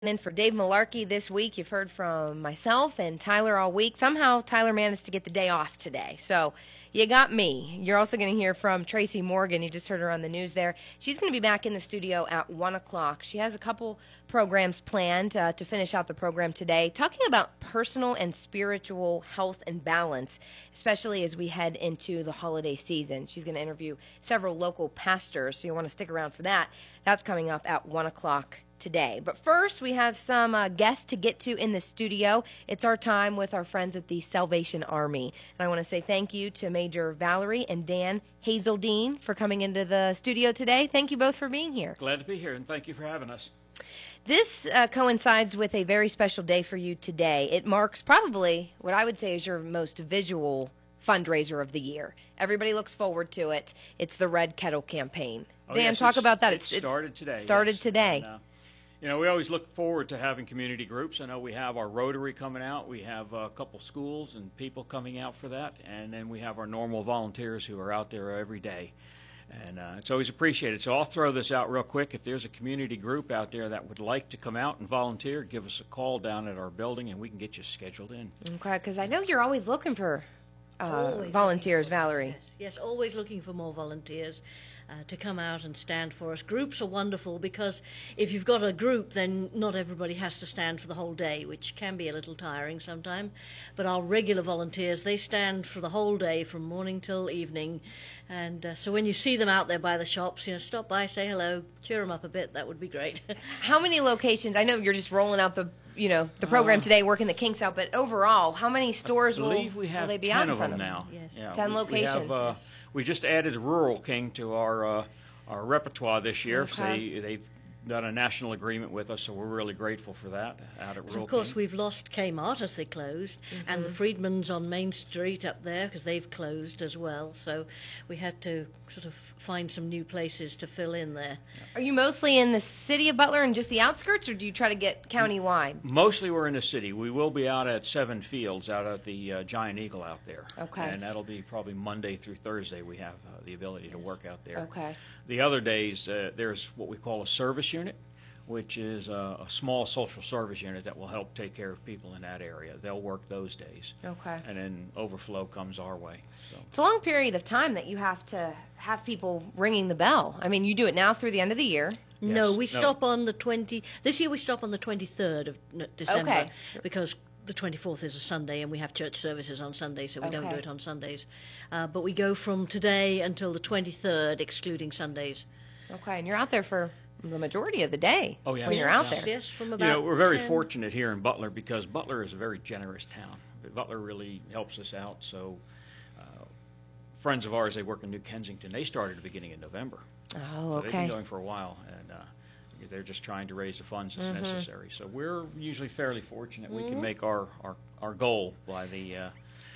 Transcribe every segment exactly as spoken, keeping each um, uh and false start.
In for Dave Malarkey this week. You've heard from myself and Tyler all week. Somehow Tyler managed to get the day off today. So you got me. You're also going to hear from Tracy Morgan. You just heard her on the news there. She's going to be back in the studio at one o'clock. She has a couple programs planned uh, to finish out the program today, talking about personal and spiritual health and balance, especially as we head into the holiday season. She's going to interview several local pastors, so you'll want to stick around for that. That's coming up at one o'clock today. But first, we have some uh, guests to get to in the studio. It's our time with our friends at the Salvation Army. And I want to say thank you to Major Valerie and Dan Hazeldine for coming into the studio today. Thank you both for being here. Glad to be here, and thank you for having us. This uh, coincides with a very special day for you today. It marks probably what I would say is your most visual fundraiser of the year. Everybody looks forward to it. It's the Red Kettle campaign. Oh, Dan, yes, talk about that. It it's, started today. Started yes. today. And, uh, You know, we always look forward to having community groups. I know we have our Rotary coming out. We have a couple schools and people coming out for that. And then we have our normal volunteers who are out there every day. And uh, it's always appreciated. So I'll throw this out real quick. If there's a community group out there that would like to come out and volunteer, give us a call down at our building and we can get you scheduled in. Okay, because I know you're always looking for uh, Always volunteers, looking for- Valerie. Yes, yes, always looking for more volunteers uh, to come out and stand for us. Groups are wonderful because if you've got a group, then not everybody has to stand for the whole day, which can be a little tiring sometimes. But our regular volunteers, they stand for the whole day from morning till evening. And uh, so when you see them out there by the shops, you know, stop by, say hello, cheer them up a bit. That would be great. How many locations? I know you're just rolling out the, you know, the program Uh, today, working the kinks out. But overall, how many stores I will, believe we will have they be ten out in of front them of? now. Yes. Yeah, ten we, locations. We, have, uh, we just added Rural King to our uh, our repertoire this year. Okay. So they, they've done a national agreement with us, so we're really grateful for that out at Rural Of course, King. we've lost Kmart as they closed, and the Freedmans on Main Street up there because they've closed as well. So we had to sort of find some new places to fill in there. Are you mostly in the city of Butler and just the outskirts, or do you try to get county-wide? Mostly we're in the city. We will be out at Seven Fields, out at the uh, Giant Eagle out there. Okay. And that'll be probably Monday through Thursday we have uh, the ability to work out there. Okay. The other days, uh, there's what we call a service unit, which is a, a small social service unit that will help take care of people in that area. They'll work those days. Okay. And then overflow comes our way. So. It's a long period of time that you have to have people ringing the bell. I mean, you do it now through the end of the year. No, Yes. we No. stop on the twenty. This year we stop on the twenty-third of n- December Okay. because the twenty-fourth is a Sunday and we have church services on Sunday, so we don't Okay. do it on Sundays. Uh, but we go from today until the twenty-third, excluding Sundays. Okay, and you're out there for the majority of the day Oh, yes. when you're out Yes. there. Yes, from about. You know, we're very ten fortunate here in Butler because Butler is a very generous town. Butler really helps us out. So, uh, friends of ours, they work in New Kensington. They started at the beginning of November. Oh, So they've been okay. going for a while, and uh, they're just trying to raise the funds that's Mm-hmm. necessary. So we're usually fairly fortunate we can make our, our, our goal by the uh,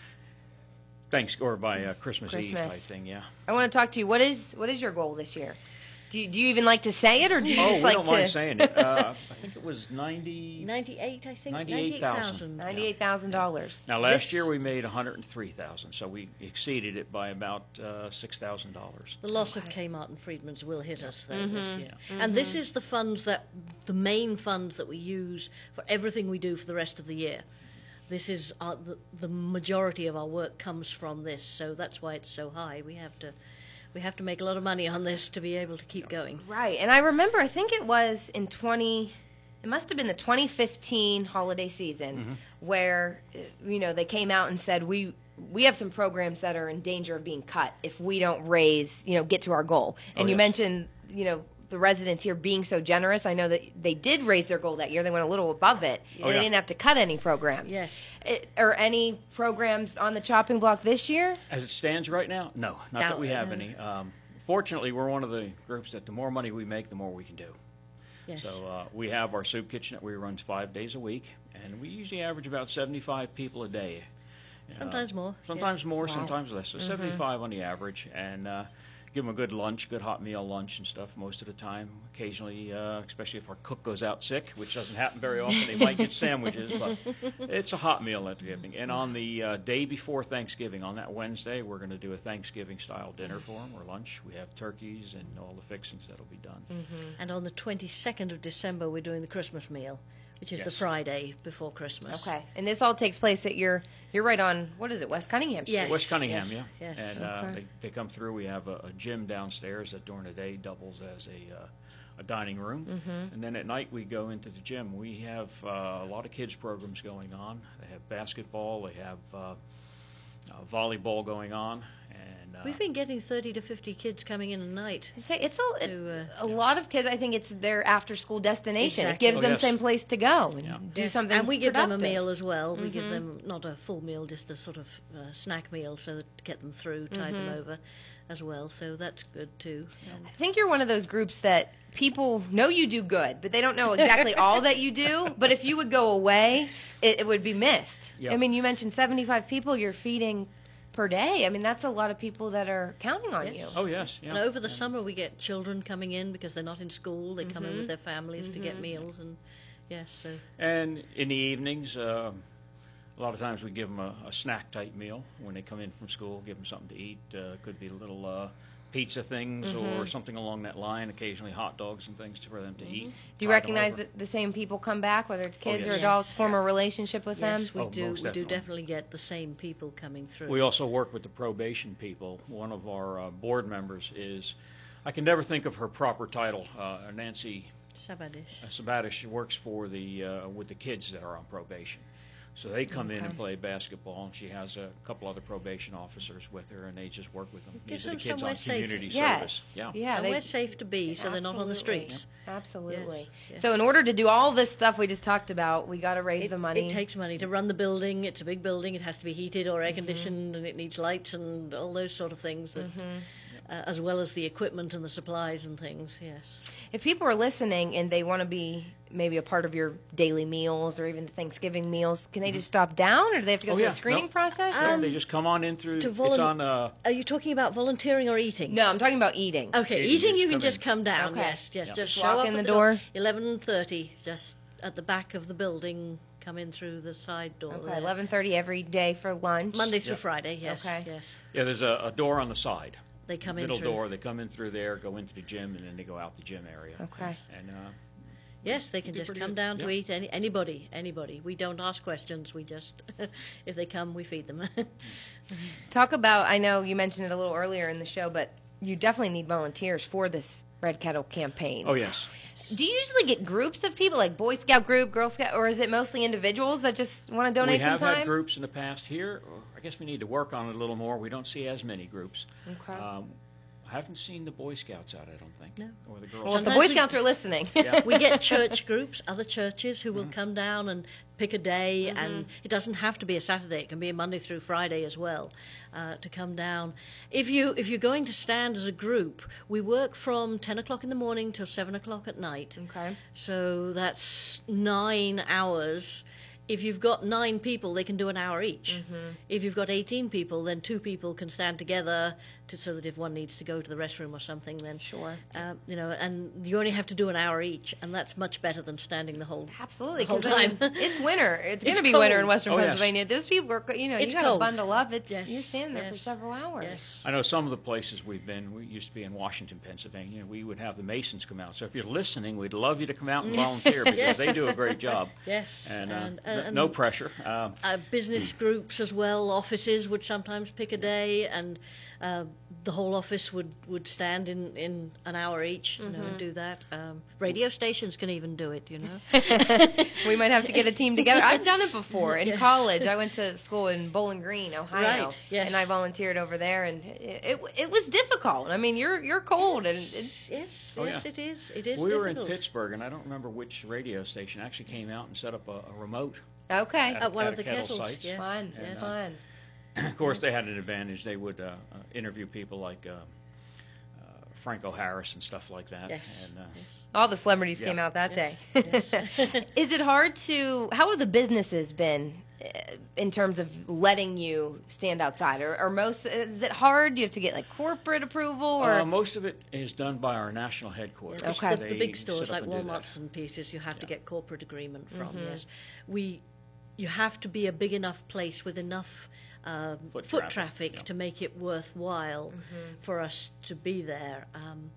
thanks or by uh, Christmas, Eve Christmas. type thing. Yeah. I want to talk to you. What is what is your goal this year? Do you, do you even like to say it, or do you Oh, just we like don't to? mind saying it. Uh, I think it was ninety. ninety-eight, I think. ninety-eight thousand. Ninety-eight thousand dollars. Now, last This- year we made one hundred three thousand, so we exceeded it by about uh, six thousand dollars. The loss of Kmart and Freedman's will hit us though Mm-hmm. this year. And this is the funds that, the main funds that we use for everything we do for the rest of the year. This is our, the, the majority of our work comes from this, so that's why it's so high. We have to, we have to make a lot of money on this to be able to keep going. Right, and I remember. I think it was in twenty. It must have been the twenty fifteen holiday season Mm-hmm. where uh, you know they came out and said we. We have some programs that are in danger of being cut if we don't raise, you know, get to our goal. And Oh, you yes. mentioned, you know, the residents here being so generous. I know that they did raise their goal that year. They went a little above it. Oh, and they yeah. didn't have to cut any programs. Yes. It, are any programs on the chopping block this year? As it stands right now, no, not that No, we have no. any. Um, fortunately, we're one of the groups that the more money we make, the more we can do. Yes. So uh, we have our soup kitchen that we run five days a week, and we usually average about seventy-five people a day. Uh, Sometimes more, Sometimes yes. more, Wow. sometimes less. So seventy-five on the average, and uh, give them a good lunch, good hot meal lunch and stuff most of the time. Occasionally, uh, especially if our cook goes out sick, which doesn't happen very often, they might get sandwiches, but it's a hot meal at Thanksgiving. And on the uh, day before Thanksgiving, on that Wednesday, we're going to do a Thanksgiving-style dinner for them, or lunch. We have turkeys and all the fixings that'll be done. Mm-hmm. And on the twenty-second of December, we're doing the Christmas meal, which is Yes. the Friday before Christmas. Okay, and this all takes place at your, you're right on, what is it, West Cunningham Street? Yes. West Cunningham, yes, yeah. yes. And uh, Okay. they, they come through. We have a, a gym downstairs that during the day doubles as a, uh, a dining room. Mm-hmm. And then at night we go into the gym. We have uh, a lot of kids programs going on. They have basketball. They have uh, uh, volleyball going on. And uh, We've been getting thirty to fifty kids coming in a night. I say it's a, it- To, uh, a lot of kids. I think it's their after-school destination. It Exactly. gives Oh, them yes. some place to go and Yeah. do Yes, something. and we give them a productive. meal as well. We give them not a full meal, just a sort of uh, snack meal, so that to get them through, tide them over, as well. So that's good too. Um, I think you're one of those groups that people know you do good, but they don't know exactly all that you do. But if you would go away, it, it would be missed. Yeah. I mean, you mentioned seventy-five people you're feeding per day. I mean, that's a lot of people that are counting on Yes. you. Oh, yes. Yeah. And over the summer, we get children coming in because they're not in school. They come in with their families to get meals, and yes, so And in the evenings, uh, a lot of times we give them a, a snack-type meal when they come in from school, give them something to eat. Uh, could be little uh, pizza things or something along that line, occasionally hot dogs and things for them to eat. Do you Tide them recognize over. that the same people come back, whether it's kids or yes. adults, Yes. form a relationship with yes, them? we Oh, do. most We do definitely. definitely get the same people coming through. We also work with the probation people. One of our uh, board members is, I can never think of her proper title, uh, Nancy Sabadish. Sabatish. She works for the uh, with the kids that are on probation. So they come in and Okay. play basketball, and she has a couple other probation officers with her, and they just work with them. Gives These are the them kids somewhere on safe. community Yes. service. Yeah. Yeah, Somewhere they, safe to be, so they're not on the Absolutely. streets. absolutely. Yes, yes. So in order to do all this stuff we just talked about, we got to raise It, the money. it takes money to run the building. It's a big building. It has to be heated or air conditioned, and it needs lights and all those sort of things, that, uh, as well as the equipment and the supplies and things. Yes. If people are listening and they want to be maybe a part of your daily meals or even the Thanksgiving meals, can they just stop down, or do they have to go Oh, through yeah. a screening No. process? Yeah, Um, they just come on in through. to It's volun- on. Uh, Are you talking about volunteering or eating? No, I'm talking about eating. Okay, Yeah, you eating just you can come just in. come down. Okay. Yes, yes. Yeah. Just Just show walk up in at the door. Eleven thirty, just at the back of the building. Come in through the side door. Okay, there. eleven thirty every day for lunch. Monday through Yep. Friday. Yes. Okay. Yes. yeah, there's a, a door on the side. They come in Middle through. door. They come in through there, go into the gym, and then they go out the gym area. Okay. And uh, Yes, they can Be just pretty come good. down to Yeah. eat. Any, anybody, anybody. We don't ask questions. We just, if they come, we feed them. Talk about, I know you mentioned it a little earlier in the show, but you definitely need volunteers for this Red Kettle campaign. oh yes. Do you usually get groups of people, like Boy Scout group, Girl Scout, or is it mostly individuals that just want to donate we have some time? had groups in the past here. I guess we need to work on it a little more. We don't see as many groups. Okay. Um, I haven't seen the Boy Scouts out, I don't think. No. Or the Girl Well, if the Sometimes Boy we- Scouts are listening. Yeah. We get church groups, other churches who will Mm-hmm. come down and pick a day, and it doesn't have to be a Saturday. It can be a Monday through Friday as well, uh, to come down. If you if you're going to stand as a group, we work from ten o'clock in the morning till seven o'clock at night. Okay. So that's nine hours. If you've got nine people, they can do an hour each. If you've got eighteen people, then two people can stand together, to, so that if one needs to go to the restroom or something, then Sure. uh, you know, and you only have to do an hour each, and that's much better than standing the whole Absolutely, the whole because I mean, time. it's winter. It's going to It's be winter in cold. Western Oh, yes. Pennsylvania. Those people are, you know, you It's got to cold. bundle up. It's Yes, you're standing there for yes, several hours. Yes. I know some of the places we've been. We used to be in Washington, Pennsylvania. We would have the Masons come out. So if you're listening, we'd love you to come out and volunteer because they do a great job. Yes, And, uh, and- n- and- no pressure. Uh, Uh, business groups as well, offices would sometimes pick a day, and uh, the whole office would, would stand in, in an hour each, you know, and do that. Um, radio stations can even do it, you know. We might have to get a team together. I've done it before in Yes. college. I went to school in Bowling Green, Ohio, Right, yes. and I volunteered over there, and it, it it was difficult. I mean, you're you're cold, and it's, Yes, Oh, yes, yeah. it is. It is we were in difficult. Pittsburgh, and I don't remember which radio station actually came out and set up a, a remote. okay. At- At one at of a the kettle kettles, sites. yes. Fun, yes. fun. Of course, they had an advantage. They would uh, uh, interview people like uh, uh, Franco Harris and stuff like that. Yes. And, uh, All the celebrities Yeah. came out that Yes, day. Is it hard to? How have the businesses been in terms of letting you stand outside? Or, or most, is it hard? Do you have to get like corporate approval? Or Uh, most of it is done by our national headquarters. Yes, Okay. the, the They big sit stores up like and do that. Walmart's and Peters, you have to Yeah. get corporate agreement from. Mm-hmm. Yes, we, you have to be a big enough place with enough um, Foot foot, traffic, traffic, yeah. to make it worthwhile for us to be there. Um,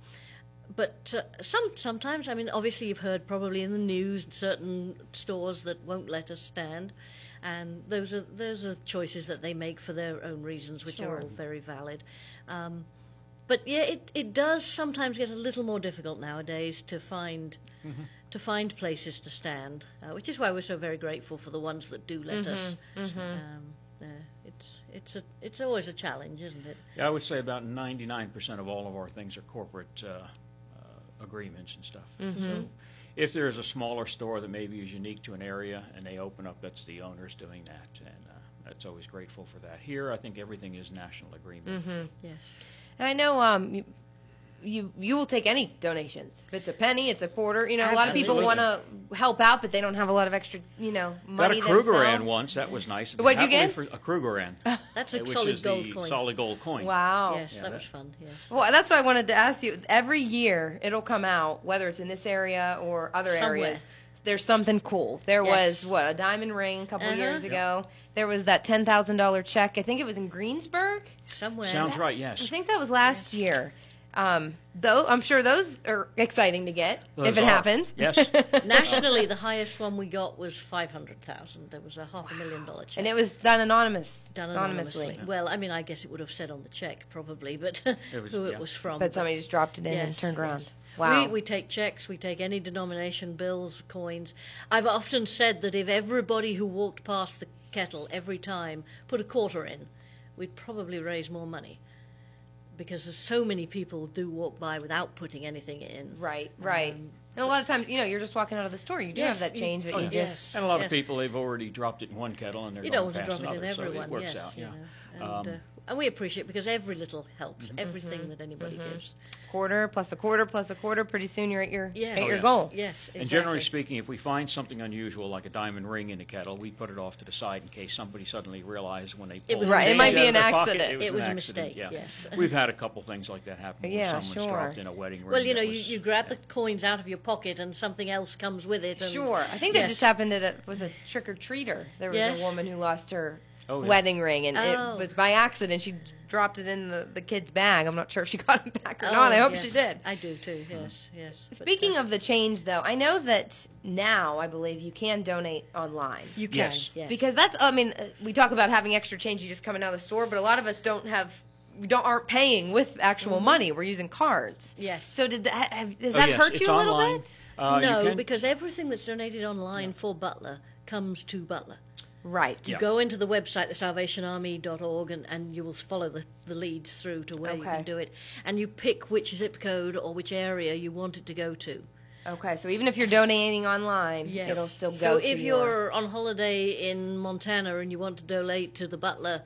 but uh, some sometimes, I mean, obviously you've heard probably in the news certain stores that won't let us stand, and those are those are choices that they make for their own reasons, which Sure. are all very valid. Um, but yeah, it, it does sometimes get a little more difficult nowadays to find to find places to stand, uh, which is why we're so very grateful for the ones that do let us. Um, uh, it's it's a it's always a challenge, isn't it? Yeah, I would say about ninety-nine percent of all of our things are corporate uh, uh, agreements and stuff. So if there is a smaller store that maybe is unique to an area and they open up, that's the owners doing that, and uh, that's always grateful for that. Here, I think everything is national agreement. So Yes. And I know um, you, you you will take any donations. If it's a penny, it's a quarter. You know, a lot of people want Absolutely. to help out, but they don't have a lot of extra, you know, Got money a Kruger themselves. Ann once. That was nice. What'd you Happily get? For a Kruger Ann, That's a which solid is gold the coin. solid gold coin. Wow. Yes, Yeah, that that- was fun. Yes. Well, that's what I wanted to ask you. Every year, it'll come out, whether it's in this area or other Somewhere. areas. There's something cool. There Yes. was what a diamond ring a couple Uh-huh. years ago. There was that ten thousand dollar check. I think it was in Greensburg. Somewhere. Sounds right. I Yes. think that was last year. Um, though I'm sure those are exciting to get Those if it are. happens. Yes. Nationally, the highest one we got was five hundred thousand. There was a half a million dollar check. And it was done anonymous, done anonymously. anonymously. Well, I mean, I guess it would have said on the check probably, but was- who yeah. it was from. But somebody just dropped it in and Yes, turned around. yes. Wow. We, we take checks, we take any denomination, bills, coins. I've often said that if everybody who walked past the kettle every time put a quarter in, we'd probably raise more money. Because there's so many people do walk by without putting anything in. Right, right. Um, and a lot of times, you know, you're just walking out of the store. You do Yes, have that you- change that oh, you yes. just. And a lot Yes. of people, they've already dropped it in one kettle and they're You going don't want to to pass drop it in another, everyone, so it works yes. out. you Yeah. know, and, Um, uh, and we appreciate it because every little helps, everything that anybody gives. Quarter plus a quarter plus a quarter. Pretty soon you're at your Yes. at Oh, your yes. goal. Yes, exactly. And generally speaking, if we find something unusual like a diamond ring in a kettle, we put it off to the side in case somebody suddenly realized when they pulled was the a Right, it change might out be of an their pocket, accident. It was, It was an a accident, mistake, yeah. yes. We've had a couple things like that happen Yeah, where someone's sure. dropped in a wedding ring. Well, you know, that you, was- you grab yeah. the coins out of your pocket and something else comes with it. And, Sure. I think that Yes. just happened at a, was a trick or treater. There was Yes. a woman who lost her Oh, yeah. wedding ring, and Oh. it was by accident. She dropped it in the, the kid's bag. I'm not sure if she got it back or Oh, not. I hope yes. she did. I do too. Yes, yes. But, Speaking uh, of the change, though, I know that now I believe you can donate online. you can, Yes. yes, Because that's, I mean, uh, we talk about having extra change you just coming out of the store, but a lot of us don't have, we don't aren't paying with actual money. We're using cards. Yes. So did that, have, does Oh, that yes, hurt it's you a little online. bit? Uh, you no, can- because everything that's donated online for Butler comes to Butler. Right. You Yeah. go into the website, the salvation army dot org, and, and you will follow the, the leads through to where you Okay. can do it. And you pick which zip code or which area you want it to go to. Okay, so even if you're donating online, Yes. it'll still go So to if your, you're on holiday in Montana and you want to donate to the Butler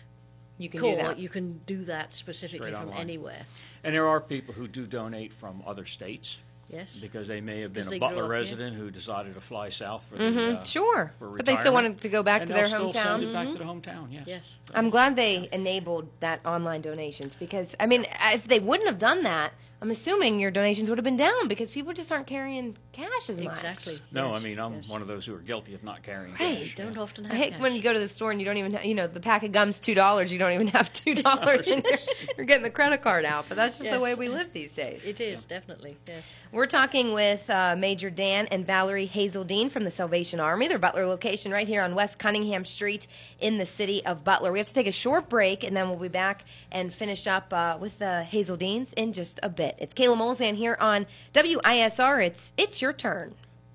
you can Corps, do that. you can do that specifically Straight from online. anywhere. And there are people who do donate from other states Yes. because they may have been Because a they grew Butler up here. resident who decided to fly south for the Mhm, uh, sure. for But they still retirement. wanted to go back and to they'll their still hometown. Send it back to the hometown. Yes. Yes. I'm glad they enabled that online donations because, I mean, if they wouldn't have done that, I'm assuming your donations would have been down because people just aren't carrying cash as much. Exactly. No, Yes, I mean I'm yes. one of those who are guilty of not carrying Right. cash. Don't yeah. often I have hate cash. when you go to the store and you don't even, have, you know, the pack of gum's two dollars. You don't even have two dollars. You're getting the credit card out, but that's just the Yes. way we live these days. It is, definitely. Yes. We're talking with uh, Major Dan and Valerie Hazeldine from the Salvation Army, their Butler location right here on West Cunningham Street in the city of Butler. We have to take a short break, and then we'll be back and finish up uh, with the Hazeldines in just a bit. It's Kayla Molzan here on W I S R. It's it's your turn.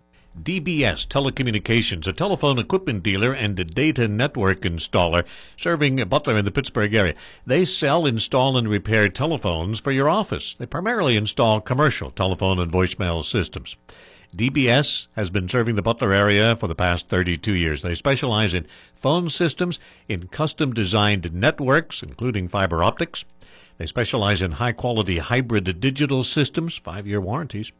D B S Telecommunications, a telephone equipment dealer and a data network installer serving Butler in the Pittsburgh area. They sell, install, and repair telephones for your office. They primarily install commercial telephone and voicemail systems. D B S has been serving the Butler area for the past thirty-two years. They specialize in phone systems, in custom-designed networks, including fiber optics. They specialize in high-quality hybrid digital systems, five-year warranties.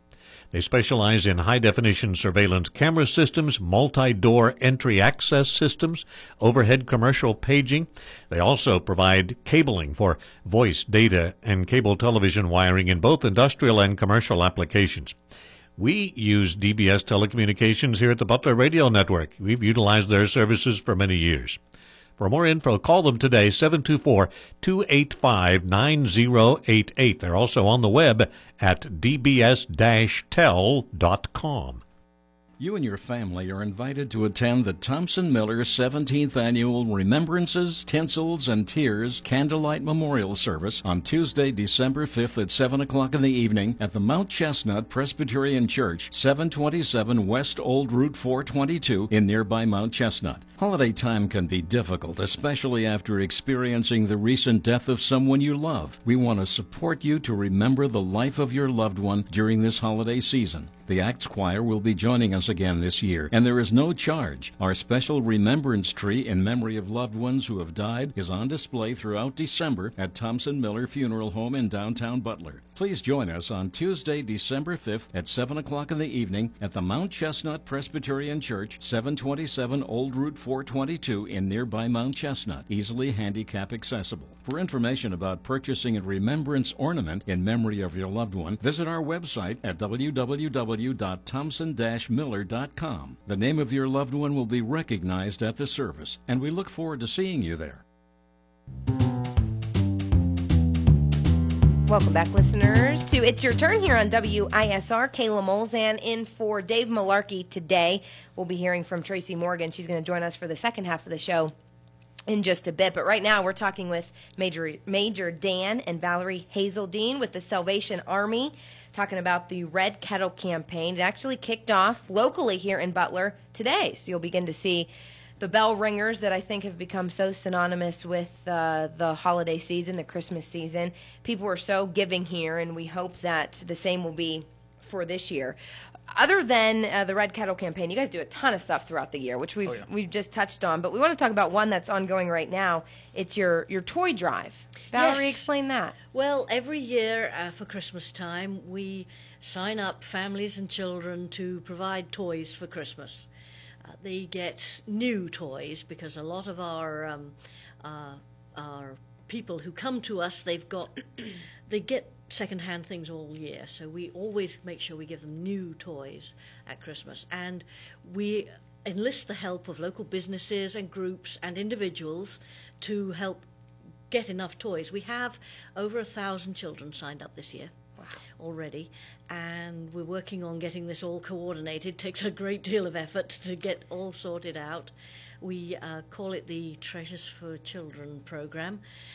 They specialize in high-definition surveillance camera systems, multi-door entry access systems, overhead commercial paging. They also provide cabling for voice, data, and cable television wiring in both industrial and commercial applications. We use D B S Telecommunications here at the Butler Radio Network. We've utilized their services for many years. For more info, call them today, seven two four, two eight five, nine zero eight eight. They're also on the web at d b s dash tel dot com. You and your family are invited to attend the Thompson Miller seventeenth Annual Remembrances, Tinsels, and Tears Candlelight Memorial Service on Tuesday, December fifth at seven o'clock in the evening at the Mount Chestnut Presbyterian Church, seven twenty-seven West Old Route four twenty-two in nearby Mount Chestnut. Holiday time can be difficult, especially after experiencing the recent death of someone you love. We want to support you to remember the life of your loved one during this holiday season. The Acts Choir will be joining us again this year, and there is no charge. Our special remembrance tree in memory of loved ones who have died is on display throughout December at Thompson Miller Funeral Home in downtown Butler. Please join us on Tuesday, December fifth at seven o'clock in the evening at the Mount Chestnut Presbyterian Church, seven twenty-seven Old Route four twenty-two in nearby Mount Chestnut, easily handicap accessible. For information about purchasing a remembrance ornament in memory of your loved one, visit our website at w w w dot thompson dash miller dot com. The name of your loved one will be recognized at the service, and we look forward to seeing you there. Welcome back, listeners, to It's Your Turn here on W I S R. Kayla Molzan in for Dave Malarkey today. We'll be hearing from Tracy Morgan. She's going to join us for the second half of the show in just a bit. But right now we're talking with Major Major Dan and Valerie Hazeldine with the Salvation Army, talking about the Red Kettle campaign. It actually kicked off locally here in Butler today. So you'll begin to see the bell ringers that I think have become so synonymous with uh, the holiday season, the Christmas season. People are so giving here, and we hope that the same will be for this year. Other than uh, the Red Kettle campaign, you guys do a ton of stuff throughout the year, which we've, oh, yeah. we've just touched on. But we want to talk about one that's ongoing right now. It's your, your toy drive. Valerie, yes. Explain that. Well, every year uh, for Christmas time, we sign up families and children to provide toys for Christmas. Uh, they get new toys because a lot of our um, uh, our people who come to us, they've got they get second-hand things all year. So we always make sure we give them new toys at Christmas, and we enlist the help of local businesses and groups and individuals to help get enough toys. We have over a thousand children signed up this year. Wow. Already, and we're working on getting this all coordinated. It takes a great deal of effort to get all sorted out. We uh, call it the Treasures for Children program,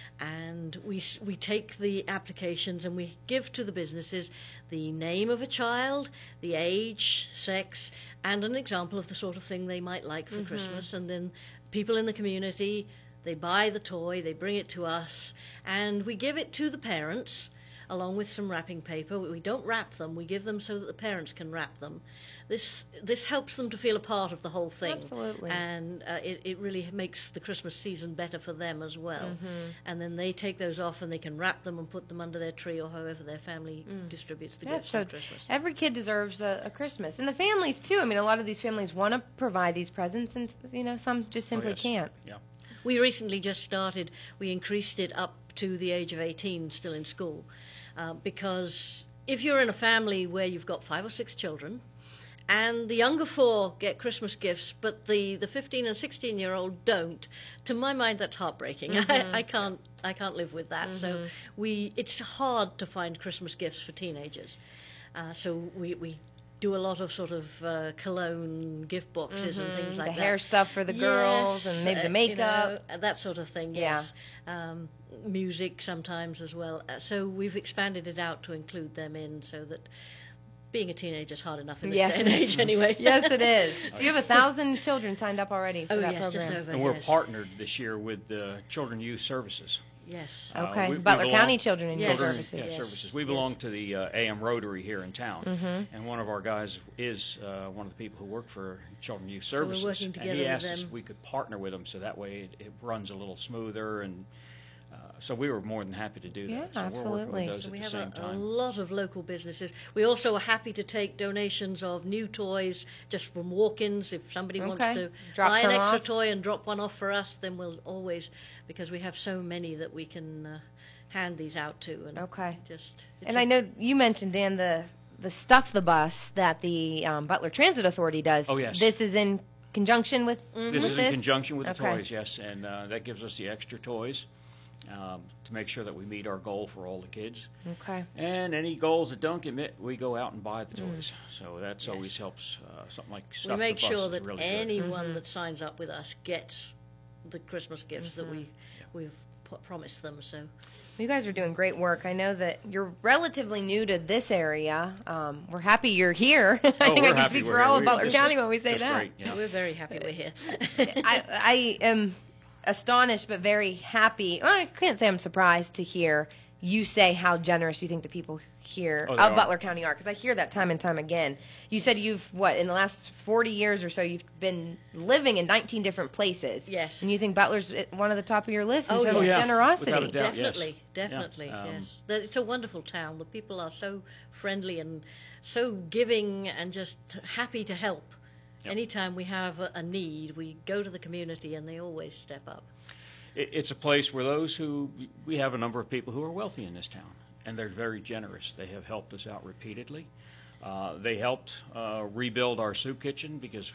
and we we take the applications and we give to the businesses the name of a child, the age, sex, and an example of the sort of thing they might like for mm-hmm. Christmas, and then people in the community, they buy the toy, they bring it to us, and we give it to the parents along with some wrapping paper. We don't wrap them, we give them so that the parents can wrap them. This this helps them to feel a part of the whole thing. Absolutely. And uh, it, it really makes the Christmas season better for them as well. Mm-hmm. And then they take those off and they can wrap them and put them under their tree or however their family mm. distributes the yeah, gifts so on Christmas. Every kid deserves a, a Christmas. And the families, too. I mean, a lot of these families want to provide these presents, and, you know, some just simply oh, yes. can't. Yeah. We recently just started, we increased it up to the age of eighteen still in school. Uh, because if you're in a family where you've got five or six children, and the younger four get Christmas gifts, but the, the fifteen and sixteen year old don't, to my mind that's heartbreaking. Mm-hmm. I, I can't I can't live with that. Mm-hmm. So we it's hard to find Christmas gifts for teenagers. Uh, so we, we do a lot of sort of uh, cologne gift boxes mm-hmm. and things like the that. The hair stuff for the girls yes, and maybe the uh, makeup. You know, that sort of thing, yes. Yeah. Um, music sometimes as well. Uh, so we've expanded it out to include them in so that being a teenager is hard enough in this yes, day and age anyway. Yes, it is. So you have a thousand children signed up already for oh, that yes, program. Just over, and we're yes. partnered this year with uh, Children Youth Services. Yes. Okay. Uh, we, Butler we belong, County Children and Youth Children, Services. Yeah, yes. services. We yes. belong to the uh, A M Rotary here in town, mm-hmm. and one of our guys is uh, one of the people who work for Children Youth so Services. we're working together and he asked with us them. if we could partner with them so that way it, it runs a little smoother and so we were more than happy to do that. Yeah, so absolutely. we're working with those So at we the have same a, a time. lot of local businesses. We also are happy to take donations of new toys just from walk-ins. If somebody wants Okay. to Drop buy an some extra off. toy and drop one off for us, then we'll always, because we have so many that we can uh, hand these out to. And Okay. Just it's And a- I know you mentioned, Dan, the the Stuff the Bus that the um, Butler Transit Authority does. Oh, yes. This is in conjunction with, This with is in conjunction with the Okay. toys, yes, and uh, that gives us the extra toys um, to make sure that we meet our goal for all the kids. Okay. And any goals that don't get met, we go out and buy the toys. So that's always helps. Uh, something like we Stuff make the Bus sure is that really good. anyone that signs up with us gets the Christmas gifts that we we've p- promised them. So You guys are doing great work. I know that you're relatively new to this area. Um, we're happy you're here. I Oh, think I we're can happy speak we're for here. all of We- Butler this County is- when we say this is that. great, yeah. we're very happy we're here. I, I am astonished but very happy. Well, I can't say I'm surprised to hear you say how generous you think the people here Oh, of they are. Butler County are, because I hear that time and time again. You said you've, what, in the last forty years or so, you've been living in nineteen different places. Yes. And you think Butler's at one of the top of your list in Oh, terms yes. of Oh, yeah. generosity. Without a doubt. yes. Definitely, Yeah. definitely, Um, yes. That- It's a wonderful town. The people are so friendly and so giving and just happy to help. Yep. Anytime we have a, a need, we go to the community and they always step up. It, it's a place where those who we have a number of people who are wealthy in this town, and they're very generous. They have helped us out repeatedly. Uh, they helped uh, rebuild our soup kitchen because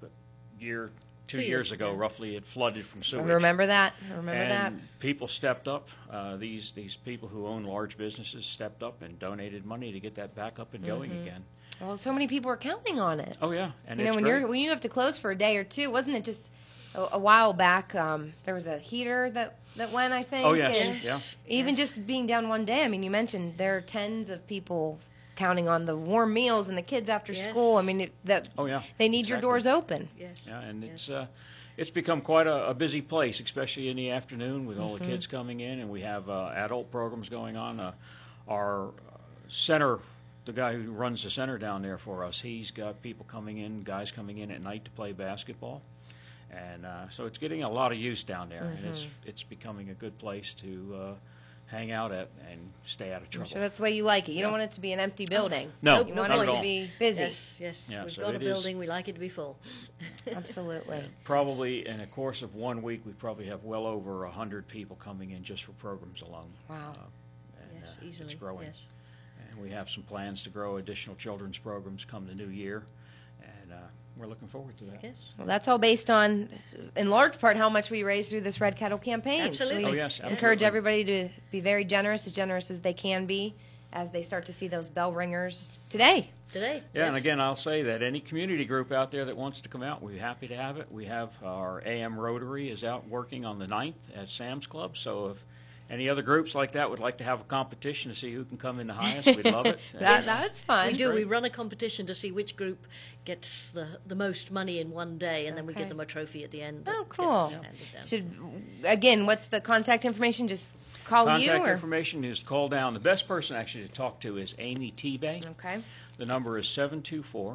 a year, two, Two years, years, ago, yeah. roughly, it flooded from I sewage. remember that. I remember and that. people stepped up. Uh, these these people who own large businesses stepped up and donated money to get that back up and going Mm-hmm. again. Well, so many people are counting on it. Oh yeah, and you know, it's when great. you're when you have to close for a day or two, wasn't it just a, a while back? Um, there was a heater that that went, I think. Oh, yes. and Yeah. Even just being down one day. I mean, you mentioned there are tens of people counting on the warm meals and the kids after Yes. school. I mean, it, that Oh, yeah, they need your exactly. doors open. Yes. Yeah, and yes. it's uh, it's become quite a, a busy place, especially in the afternoon with all Mm-hmm. the kids coming in, and we have uh, adult programs going on. Uh, our uh, center, the guy who runs the center down there for us, he's got people coming in, guys coming in at night to play basketball, and uh, so it's getting a lot of use down there, and it's Mm-hmm. it's becoming a good place to uh, hang out at and stay out of trouble. So that's the way you like it. You don't Yeah. want it to be an empty building. No, Nope, You no want not it at to all. be busy. Yes, yes. Yeah, We've so got a it is- building. We like it to be full. Absolutely. Probably in a course of one week, we probably have well over a hundred people coming in just for programs alone. Wow. Uh, and, Yes, uh, easily. It's growing. Yes. And we have some plans to grow additional children's programs come the new year, and uh, we're looking forward to that. Yes. Well, that's all based on, in large part, how much we raise through this Red Kettle campaign. Absolutely. So we Oh, yes, encourage absolutely. everybody to be very generous, as generous as they can be, as they start to see those bell ringers today. Today. Yeah, and yes. again, I'll say that any community group out there that wants to come out, we're happy to have it. We have our A M Rotary is out working on the ninth at Sam's Club, so if any other groups like that would like to have a competition to see who can come in the highest, we'd love it. That, that's fun. We do. great. We run a competition to see which group gets the the most money in one day, and then we Okay. give them a trophy at the end. that Oh, gets cool. handed down. Should again, what's the contact information? Just call you Contact or information is call down. The best person actually to talk to is Amy T-Bay. okay. The number is seven two four,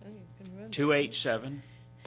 two eight seven,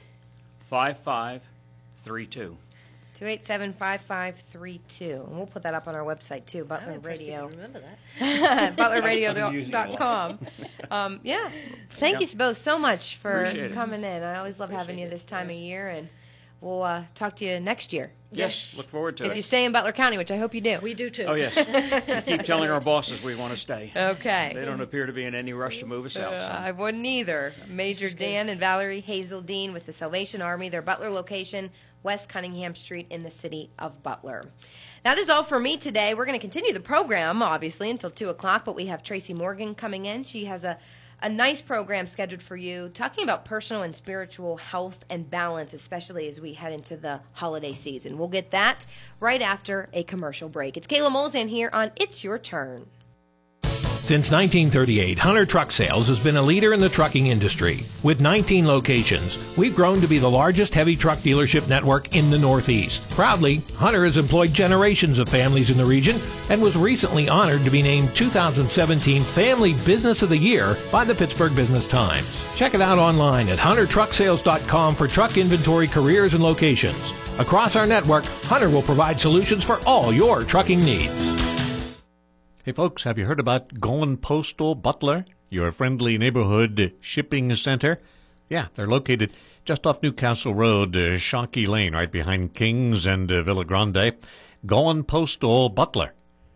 five five three two. Two eight seven five five three two, and we'll put that up on our website too, I'm Butler impressed you Radio. can remember that. Butler Radio I'm using it a dot lot. com. Um, yeah. Thank Yeah. you both so much for Appreciate it. coming in. I always love having Appreciate you it. this time of Yes. year, and we'll uh, talk to you next year. Yes, look forward to If it. you stay in Butler County, which I hope you do. We do too. Oh, yes. We keep telling our bosses we want to stay. Okay. They don't appear to be in any rush to move us out. Uh, so. I wouldn't either. Major Dan and Valerie Hazeldine with the Salvation Army, their Butler location, West Cunningham Street in the city of Butler. That is all for me today. We're going to continue the program, obviously, until two o'clock, but we have Tracy Morgan coming in. She has a, a nice program scheduled for you, talking about personal and spiritual health and balance, especially as we head into the holiday season. We'll get that right after a commercial break. It's Kayla Molzan here on It's Your Turn. Since nineteen thirty-eight, Hunter Truck Sales has been a leader in the trucking industry. With nineteen locations, we've grown to be the largest heavy truck dealership network in the Northeast. Proudly, Hunter has employed generations of families in the region and was recently honored to be named two thousand seventeen Family Business of the Year by the Pittsburgh Business Times. Check it out online at hunter truck sales dot com for truck inventory, careers, and locations. Across our network, Hunter will provide solutions for all your trucking needs. Hey folks, have you heard about Golan Postal Butler, your friendly neighborhood shipping center? Yeah, they're located just off Newcastle Road, uh, Shockey Lane, right behind Kings and uh, Villa Grande. Golan Postal Butler.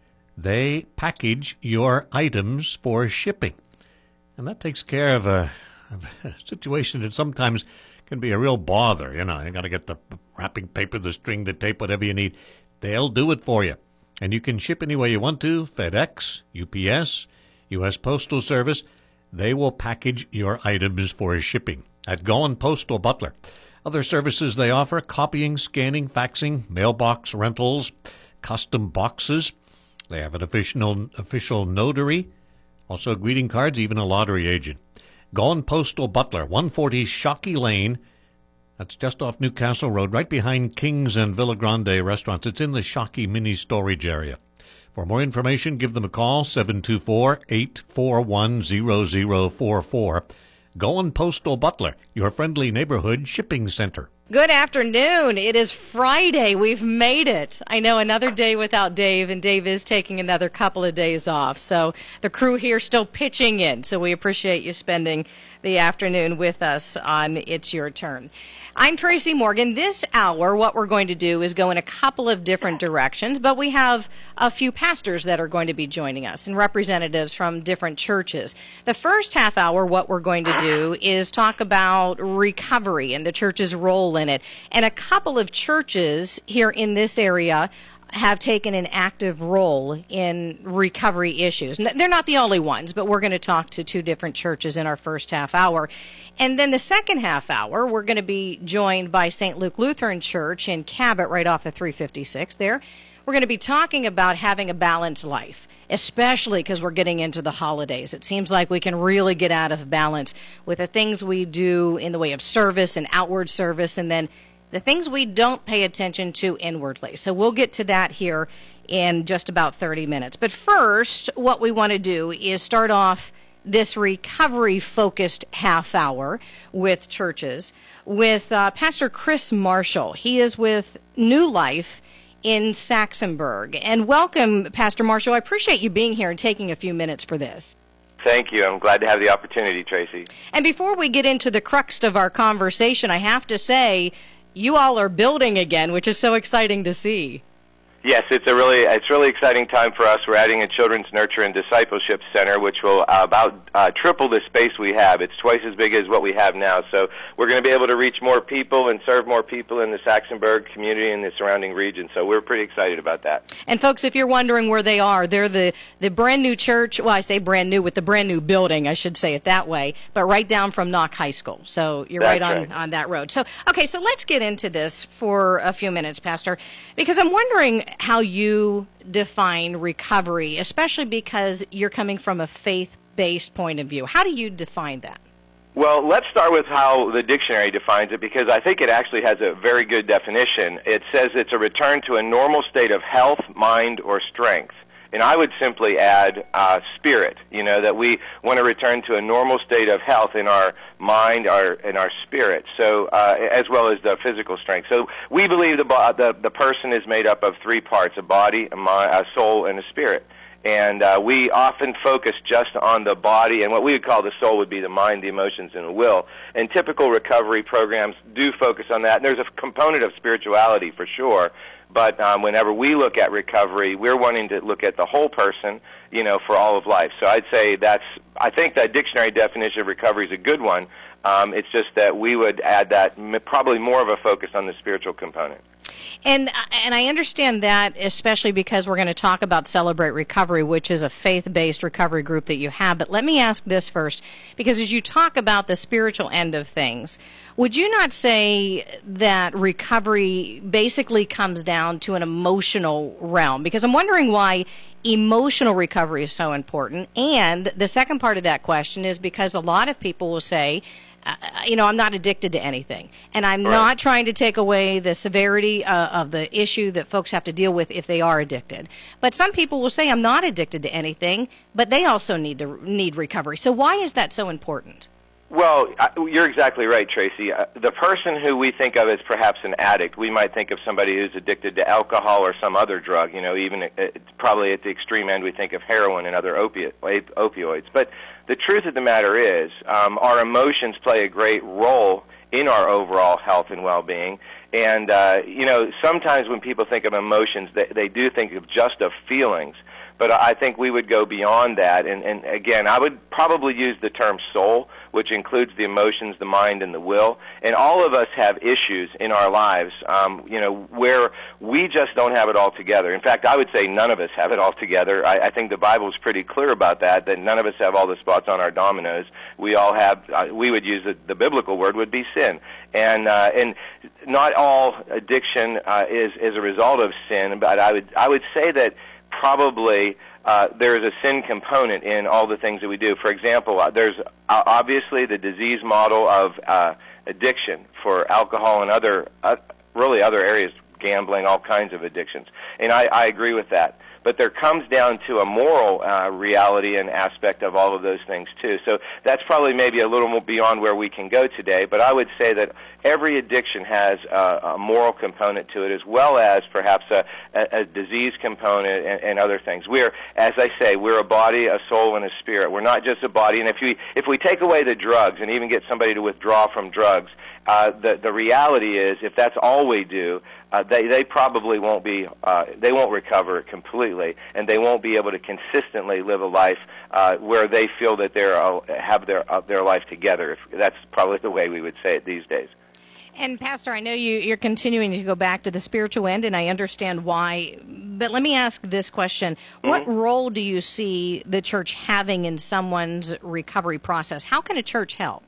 They package your items for shipping. And that takes care of a, of a situation that sometimes can be a real bother. You know, you got to get the wrapping paper, the string, the tape, whatever you need. They'll do it for you. And you can ship any way you want to, FedEx, U P S, U S Postal Service. They will package your items for shipping at Golan Postal Butler. Other services they offer: copying, scanning, faxing, mailbox rentals, custom boxes. They have an official, official notary, also greeting cards, even a lottery agent. Golan Postal Butler, one forty Shockey Lane. That's just off Newcastle Road, right behind Kings and Villa Grande restaurants. It's in the Shockey mini storage area. For more information, give them a call, seven two four, eight four one, zero zero four four. Golan Postal Butler, your friendly neighborhood shipping center. Good afternoon. It is Friday. We've made it. I know, another day without Dave, and Dave is taking another couple of days off. So the crew here still pitching in. So we appreciate you spending the afternoon with us on It's Your Turn. I'm Tracy Morgan. This hour, what we're going to do is go in a couple of different directions, but we have a few pastors that are going to be joining us and representatives from different churches. The first half hour, what we're going to do is talk about recovery and the church's role in it. And a couple of churches here in this area have taken an active role in recovery issues. They're not the only ones, but we're going to talk to two different churches in our first half hour. And then the second half hour, we're going to be joined by Saint Luke Lutheran Church in Cabot, right off of three fifty-six there. We're going to be talking about having a balanced life, especially because we're getting into the holidays. It seems like we can really get out of balance with the things we do in the way of service and outward service, and then the things we don't pay attention to inwardly. So we'll get to that here in just about thirty minutes. But first, what we want to do is start off this recovery-focused half hour with churches with uh, Pastor Chris Marshall. He is with New Life in Saxonburg. And welcome, Pastor Marshall. I appreciate you being here and taking a few minutes for this. Thank you. I'm glad to have the opportunity, Tracy. And before we get into the crux of our conversation, I have to say, you all are building again, which is so exciting to see. Yes, it's a really it's really exciting time for us. We're adding a Children's Nurture and Discipleship Center, which will uh, about uh, triple the space we have. It's twice as big as what we have now. So we're going to be able to reach more people and serve more people in the Saxonburg community and the surrounding region. So we're pretty excited about that. And folks, if you're wondering where they are, they're the, the brand new church. Well, I say brand new with the brand new building. I should say it that way. But right down from Knock High School. So you're That's right on, right. on that road. So, okay, so let's get into this for a few minutes, Pastor, because I'm wondering how you define recovery, especially because you're coming from a faith-based point of view. How do you define that? Well, let's start with how the dictionary defines it, because I think it actually has a very good definition. It says it's a return to a normal state of health, mind, or strength. And I would simply add uh, spirit, you know, that we want to return to a normal state of health in our mind our, and our spirit, so uh, as well as the physical strength. So we believe the, the, the person is made up of three parts, a body, a, mind, a soul, and a spirit. And uh, we often focus just on the body, and what we would call the soul would be the mind, the emotions, and the will. And typical recovery programs do focus on that. And there's a component of spirituality for sure. But um, whenever we look at recovery, we're wanting to look at the whole person, you know, for all of life. So I'd say that's, I think that dictionary definition of recovery is a good one. Um, it's just that we would add that probably more of a focus on the spiritual component. And and I understand that, especially because we're going to talk about Celebrate Recovery, which is a faith-based recovery group that you have. But let me ask this first, because as you talk about the spiritual end of things, would you not say that recovery basically comes down to an emotional realm? Because I'm wondering why emotional recovery is so important. And the second part of that question is because a lot of people will say, Uh, you know, I'm not addicted to anything. And I'm right. not trying to take away the severity uh, of the issue that folks have to deal with if they are addicted. But some people will say, I'm not addicted to anything, but they also need to need recovery. So why is that so important? Well, you're exactly right, Tracy. Uh, the person who we think of as perhaps an addict, we might think of somebody who's addicted to alcohol or some other drug. You know, even uh, probably at the extreme end, we think of heroin and other opiate, opioids. But the truth of the matter is, um, our emotions play a great role in our overall health and well-being. And, uh, you know, sometimes when people think of emotions, they, they do think of just of feelings. But I think we would go beyond that. And, and again, I would probably use the term soul, which includes the emotions, the mind, and the will. And all of us have issues in our lives, um, you know, where we just don't have it all together. In fact, I would say none of us have it all together. I, I think the Bible is pretty clear about that, that none of us have all the spots on our dominoes. We all have, uh, we would use the, the biblical word would be sin. And uh, and not all addiction uh, is, is a result of sin, but I would I would say that probably uh, there is a sin component in all the things that we do. For example, uh, there's uh, obviously the disease model of uh, addiction for alcohol and other, uh, really other areas, gambling, all kinds of addictions. And I, I agree with that. But there comes down to a moral uh, reality and aspect of all of those things, too. So that's probably maybe a little more beyond where we can go today. But I would say that every addiction has a, a moral component to it, as well as perhaps a, a, a disease component and, and other things. We're, as I say, we're a body, a soul, and a spirit. We're not just a body. And if we, if we take away the drugs and even get somebody to withdraw from drugs, uh, the, the reality is if that's all we do, Uh, they they probably won't be uh, they won't recover completely, and they won't be able to consistently live a life uh, where they feel that they're uh, have their uh, their life together. If that's probably the way we would say it these days. And Pastor, I know you, you're continuing to go back to the spiritual end, and I understand why. But let me ask this question: mm-hmm. What role do you see the church having in someone's recovery process? How can a church help?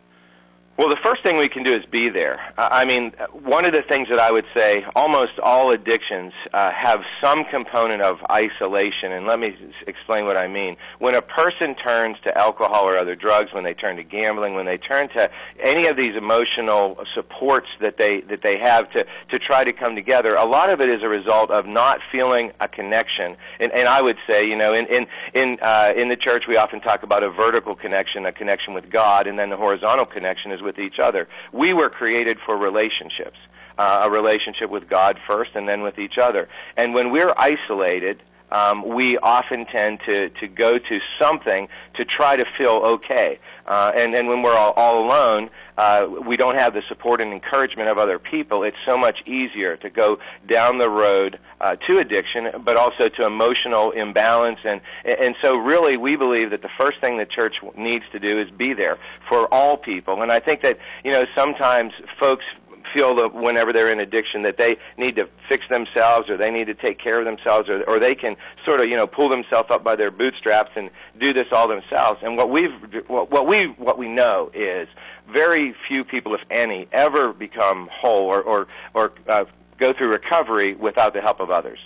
Well, the first thing we can do is be there. Uh, I mean, one of the things that I would say, almost all addictions uh, have some component of isolation, and let me explain what I mean. When a person turns to alcohol or other drugs, when they turn to gambling, when they turn to any of these emotional supports that they that they have to, to try to come together, a lot of it is a result of not feeling a connection. And, and I would say, you know, in in in, uh, in the church we often talk about a vertical connection, a connection with God, and then the horizontal connection is with each other. We were created for relationships, uh, a relationship with God first and then with each other. And when we're isolated, um, we often tend to, to go to something to try to feel okay. Uh, and, and when we're all, all alone, uh, we don't have the support and encouragement of other people. It's so much easier to go down the road uh, to addiction, but also to emotional imbalance. And, and so really we believe that the first thing the church needs to do is be there for all people. And I think that, you know, sometimes folks feel that whenever they're in addiction that they need to fix themselves or they need to take care of themselves or, or they can sort of, you know, pull themselves up by their bootstraps and do this all themselves. And what we've, what we, what we know is very few people, if any, ever become whole or, or, or uh, go through recovery without the help of others.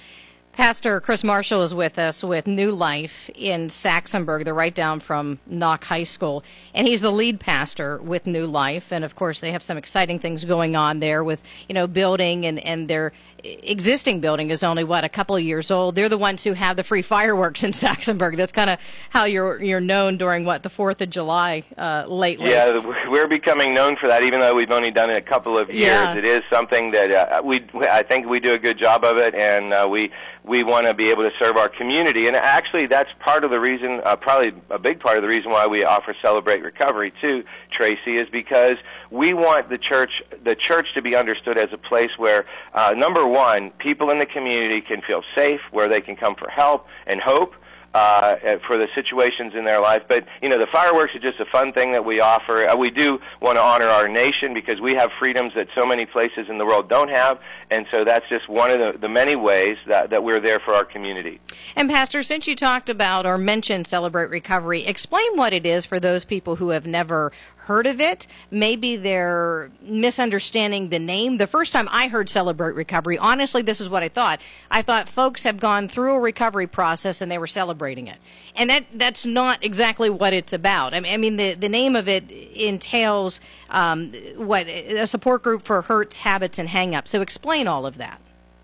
Pastor Chris Marshall is with us with New Life in Saxonburg. They're right down from Knoch High School. And he's the lead pastor with New Life. And, of course, they have some exciting things going on there with, you know, building. And, and their existing building is only, what, a couple of years old. They're the ones who have the free fireworks in Saxonburg. That's kind of how you're you're known during, what, the fourth of July uh, lately. Yeah, we're becoming known for that, even though we've only done it a couple of years. Yeah. It is something that uh, we, I think we do a good job of it, and uh, we... we want to be able to serve our community. And actually, that's part of the reason, uh, probably a big part of the reason why we offer Celebrate Recovery too, Tracy, is because we want the church, the church to be understood as a place where, uh, number one, people in the community can feel safe, where they can come for help and hope. Uh, for the situations in their life. But, you know, the fireworks are just a fun thing that we offer. Uh, we do want to honor our nation because we have freedoms that so many places in the world don't have, and so that's just one of the, the many ways that, that we're there for our community. And, Pastor, since you talked about or mentioned Celebrate Recovery, explain what it is for those people who have never heard of it. Maybe they're misunderstanding the name. The first time I heard Celebrate Recovery, honestly, this is what I thought. I thought folks have gone through a recovery process and they were celebrating it. And that that's not exactly what it's about. I mean, I mean the, the name of it entails um, what a support group for hurts, habits, and hang-ups. So explain all of that.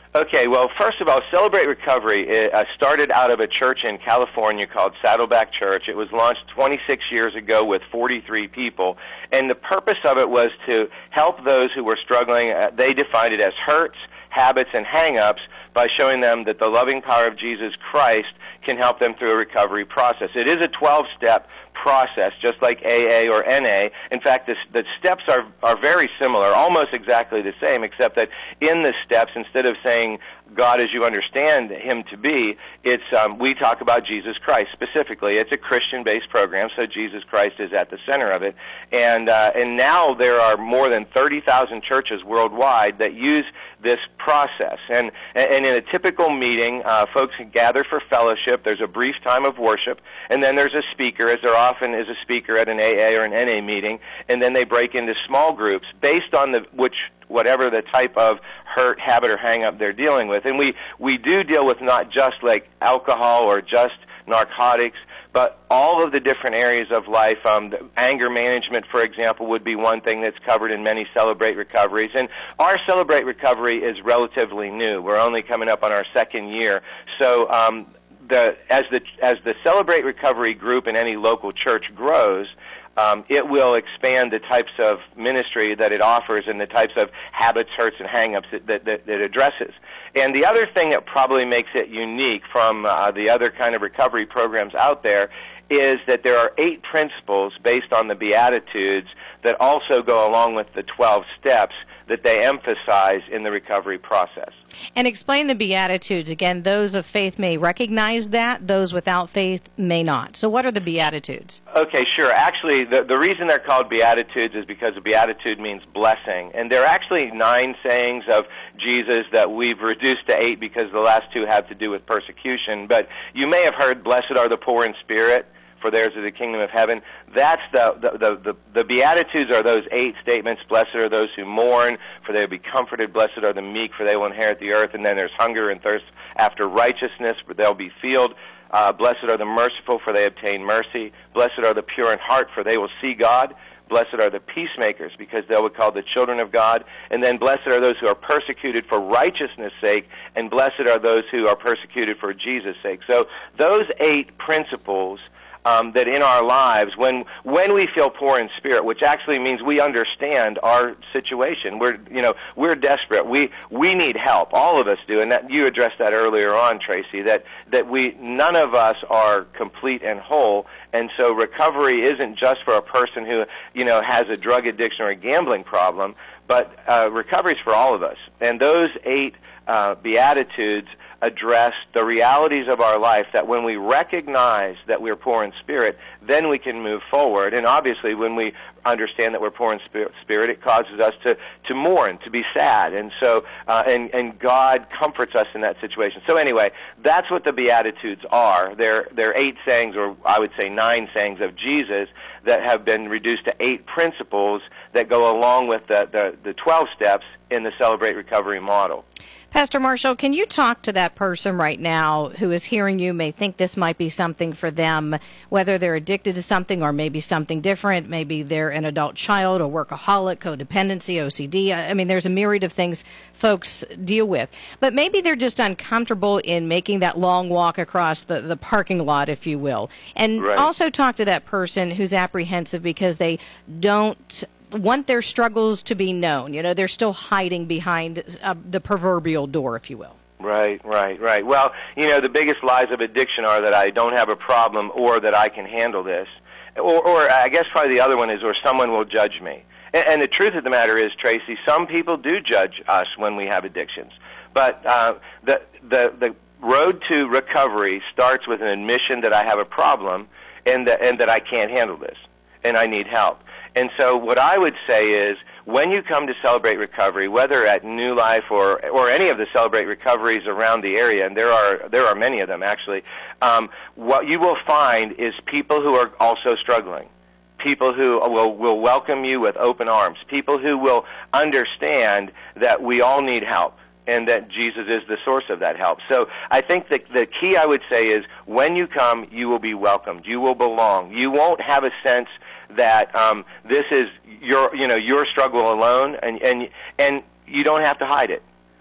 Okay, well, first of all, Celebrate Recovery uh, started out of a church in California called Saddleback Church. It was launched twenty-six years ago with forty-three people, and the purpose of it was to help those who were struggling. Uh, they defined it as hurts, habits, and hang-ups by showing them that the loving power of Jesus Christ can help them through a recovery process. It is a twelve-step process, just like A A or N A. In fact, this, the steps are, are very similar, almost exactly the same, except that in the steps, instead of saying God as you understand him to be, it's um, we talk about Jesus Christ specifically. It's a Christian-based program, so Jesus Christ is at the center of it. And uh, and now there are more than thirty thousand churches worldwide that use this process. And and in a typical meeting, uh, folks can gather for fellowship. There's a brief time of worship, and then there's a speaker, as there often is a speaker at an A A or an N A meeting, and then they break into small groups based on the which whatever the type of hurt, habit, or hang-up they're dealing with. And we, we do deal with not just like alcohol or just narcotics, but all of the different areas of life. Um, the anger management, for example, would be one thing that's covered in many Celebrate Recoveries. And our Celebrate Recovery is relatively new. We're only coming up on our second year. So um, the, as, the, as the Celebrate Recovery group in any local church grows, Um, it will expand the types of ministry that it offers and the types of habits, hurts, and hang-ups that, that, that it addresses. And the other thing that probably makes it unique from uh, the other kind of recovery programs out there is that there are eight principles based on the Beatitudes that also go along with the twelve steps that they emphasize in the recovery process. And explain the Beatitudes. Again, those of faith may recognize that, those without faith may not. So what are the Beatitudes? Okay, sure. Actually, the, the reason they're called Beatitudes is because a Beatitude means blessing. And there are actually nine sayings of Jesus that we've reduced to eight because the last two have to do with persecution. But you may have heard, blessed are the poor in spirit, for theirs is the kingdom of heaven. That's the, the, the, the, the Beatitudes are those eight statements. Blessed are those who mourn, for they will be comforted. Blessed are the meek, for they will inherit the earth. And then there's hunger and thirst after righteousness, for they'll be filled. Uh, blessed are the merciful, for they obtain mercy. Blessed are the pure in heart, for they will see God. Blessed are the peacemakers, because they will be called the children of God. And then blessed are those who are persecuted for righteousness' sake, and blessed are those who are persecuted for Jesus' sake. So those eight principles Um, that in our lives, when when we feel poor in spirit, which actually means we understand our situation, we're you know we're desperate, we we need help, all of us do, and that you addressed that earlier on, Tracy, that that we none of us are complete and whole, and so recovery isn't just for a person who you know has a drug addiction or a gambling problem, but uh, recovery is for all of us, and those eight uh, Beatitudes address the realities of our life, that when we recognize that we're poor in spirit, then we can move forward. And obviously, when we understand that we're poor in spirit, it causes us to, to mourn, to be sad. And so, uh, and, and God comforts us in that situation. So anyway, that's what the Beatitudes are. They're, they're eight sayings, or I would say nine sayings of Jesus that have been reduced to eight principles that go along with the, the, the twelve steps in the Celebrate Recovery model. Pastor Marshall, can you talk to that person right now who is hearing you, may think this might be something for them, whether they're addicted to something or maybe something different, maybe they're an adult child, a workaholic, codependency, O C D. I mean, there's a myriad of things folks deal with. But maybe they're just uncomfortable in making that long walk across the, the parking lot, if you will. And right. Also talk to that person who's apprehensive because they don't want their struggles to be known. You know, they're still hiding behind uh, the proverbial door, if you will. Right, right, right. Well, you know, the biggest lies of addiction are that I don't have a problem or that I can handle this. Or, or I guess probably the other one is, or someone will judge me. And, and the truth of the matter is, Tracy, some people do judge us when we have addictions. But uh, the, the, the road to recovery starts with an admission that I have a problem and that, and that I can't handle this and I need help. And so what I would say is, when you come to Celebrate Recovery, whether at New Life or or any of the Celebrate Recoveries around the area, and there are there are many of them actually, um, what you will find is people who are also struggling, people who will will welcome you with open arms, people who will understand that we all need help and that Jesus is the source of that help. So I think that the key, I would say, is when you come, you will be welcomed, you will belong, you won't have a sense that um, this is your, you know, your struggle alone, and and and you don't have to hide it.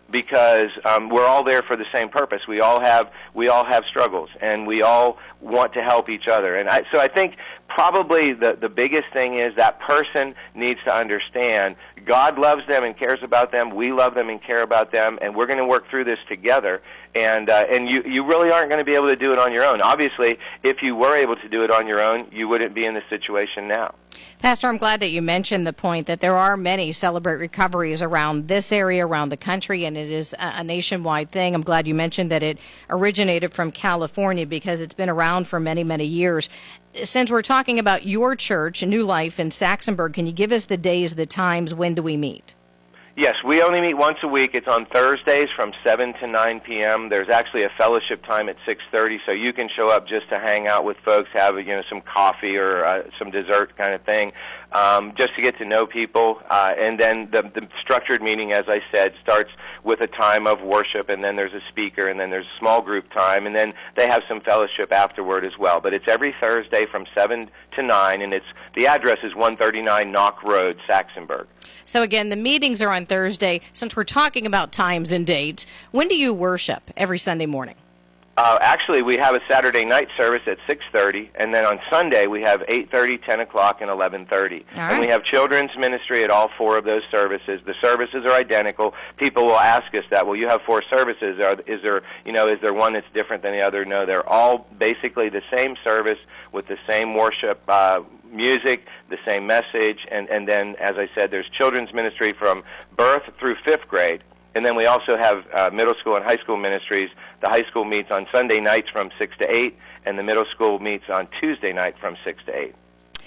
because um, we're all there for the same purpose. We all have we all have struggles, and we all want to help each other. And I, so I think probably the, the biggest thing is that person needs to understand God loves them and cares about them. We love them and care about them, and we're going to work through this together. And uh, and you, you really aren't going to be able to do it on your own. Obviously, if you were able to do it on your own, you wouldn't be in this situation now. Pastor, I'm glad that you mentioned the point that there are many Celebrate Recoveries around this area, around the country, and it is a, a nationwide thing. I'm glad you mentioned that it originated from California because it's been around for many, many years. Since we're talking about your church, New Life in Saxonburg, can you give us the days, the times, when do we meet? Yes, we only meet once a week. It's on Thursdays from seven to nine p.m. There's actually a fellowship time at six thirty, so you can show up just to hang out with folks, have you know some coffee or uh, some dessert kind of thing, um, just to get to know people. Uh, and then the, the structured meeting, as I said, starts with a time of worship, and then there's a speaker, and then there's a small group time, and then they have some fellowship afterward as well. But it's every Thursday from seven to nine, and it's the address is one thirty-nine Knock Road, Saxonburg. So again, the meetings are on Thursday. Since we're talking about times and dates, when do you worship every Sunday morning? Uh, actually, we have a Saturday night service at six thirty, and then on Sunday we have eight thirty, ten o'clock, and eleven thirty. All right. And we have children's ministry at all four of those services. The services are identical. People will ask us that, well, you have four services. Are, is there, you know, is there one that's different than the other? No, they're all basically the same service with the same worship uh, music, the same message, and, and then, as I said, there's children's ministry from birth through fifth grade. And then we also have uh, middle school and high school ministries. The high school meets on Sunday nights from six to eight, and the middle school meets on Tuesday night from six to eight.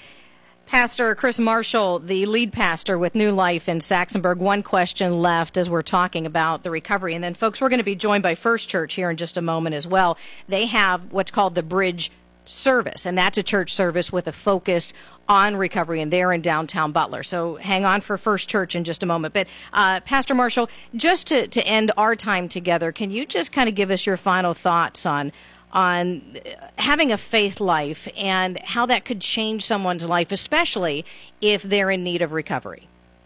Pastor Chris Marshall, the lead pastor with New Life in Saxonburg. One question left as we're talking about the recovery. And then, folks, we're going to be joined by First Church here in just a moment as well. They have what's called the Bridge service, and that's a church service with a focus on recovery, and they're in downtown Butler. So hang on for First Church in just a moment. But uh, Pastor Marshall, just to, to end our time together, can you just kind of give us your final thoughts on on having a faith life and how that could change someone's life, especially if they're in need of recovery?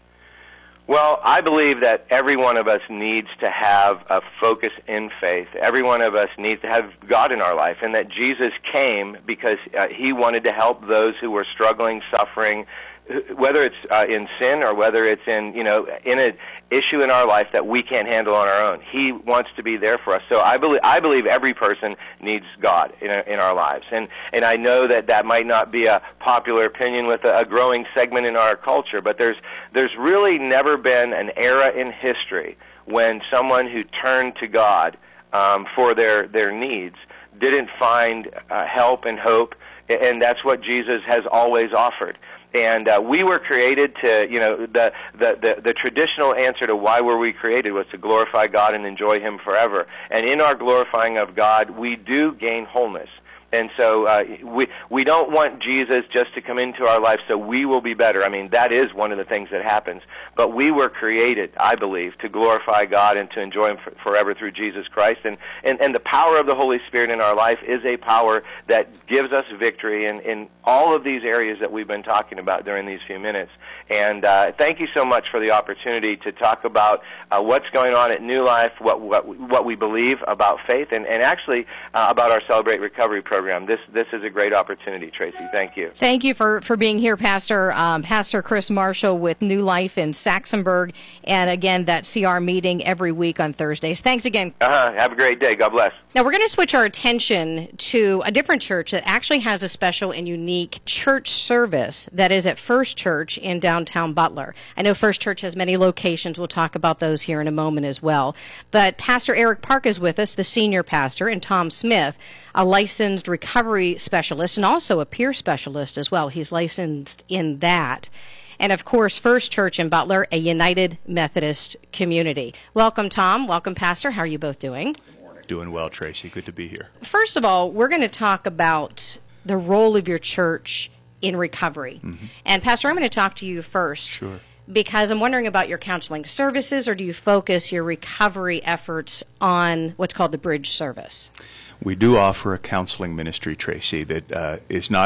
Well, I believe that every one of us needs to have a focus in faith. Every one of us needs to have God in our life, and that Jesus came because uh, he wanted to help those who were struggling, suffering, whether it's uh, in sin or whether it's in, you know, in an issue in our life that we can't handle on our own. He wants to be there for us. So I believe I believe every person needs God in in our lives. And and I know that that might not be a popular opinion with a, a growing segment in our culture, but there's there's really never been an era in history when someone who turned to God um, for their their needs didn't find uh, help and hope, and that's what Jesus has always offered. And uh, we were created to, you know, the, the, the, the traditional answer to why were we created was to glorify God and enjoy him forever. And in our glorifying of God, we do gain wholeness. And so uh, we we don't want Jesus just to come into our life so we will be better. I mean, that is one of the things that happens. But we were created, I believe, to glorify God and to enjoy him for, forever through Jesus Christ. And, and, and the power of the Holy Spirit in our life is a power that gives us victory in, in all of these areas that we've been talking about during these few minutes. And uh, thank you so much for the opportunity to talk about uh, what's going on at New Life, what what, what we believe about faith, and, and actually uh, about our Celebrate Recovery program. This this is a great opportunity, Tracy. Thank you. Thank you for, for being here, Pastor. Um, Pastor Chris Marshall with New Life in Saxonburg. And again, that C R meeting every week on Thursdays. Thanks again. Uh-huh. Have a great day. God bless. Now, we're going to switch our attention to a different church that actually has a special and unique church service that is at First Church in downtown Butler. I know First Church has many locations. We'll talk about those here in a moment as well. But Pastor Eric Park is with us, the senior pastor, and Tom Smith, a licensed recovery specialist and also a peer specialist as well. He's licensed in that. And, of course, First Church in Butler, a United Methodist community. Welcome, Tom. Welcome, Pastor. How are you both doing? Doing well, Tracy. Good to be here. First of all, we're going to talk about the role of your church in recovery. Mm-hmm. And, Pastor, I'm going to talk to you first. Sure. Because I'm wondering about your counseling services, or do you focus your recovery efforts on what's called the Bridge service? We do offer a counseling ministry, Tracy, that uh, is not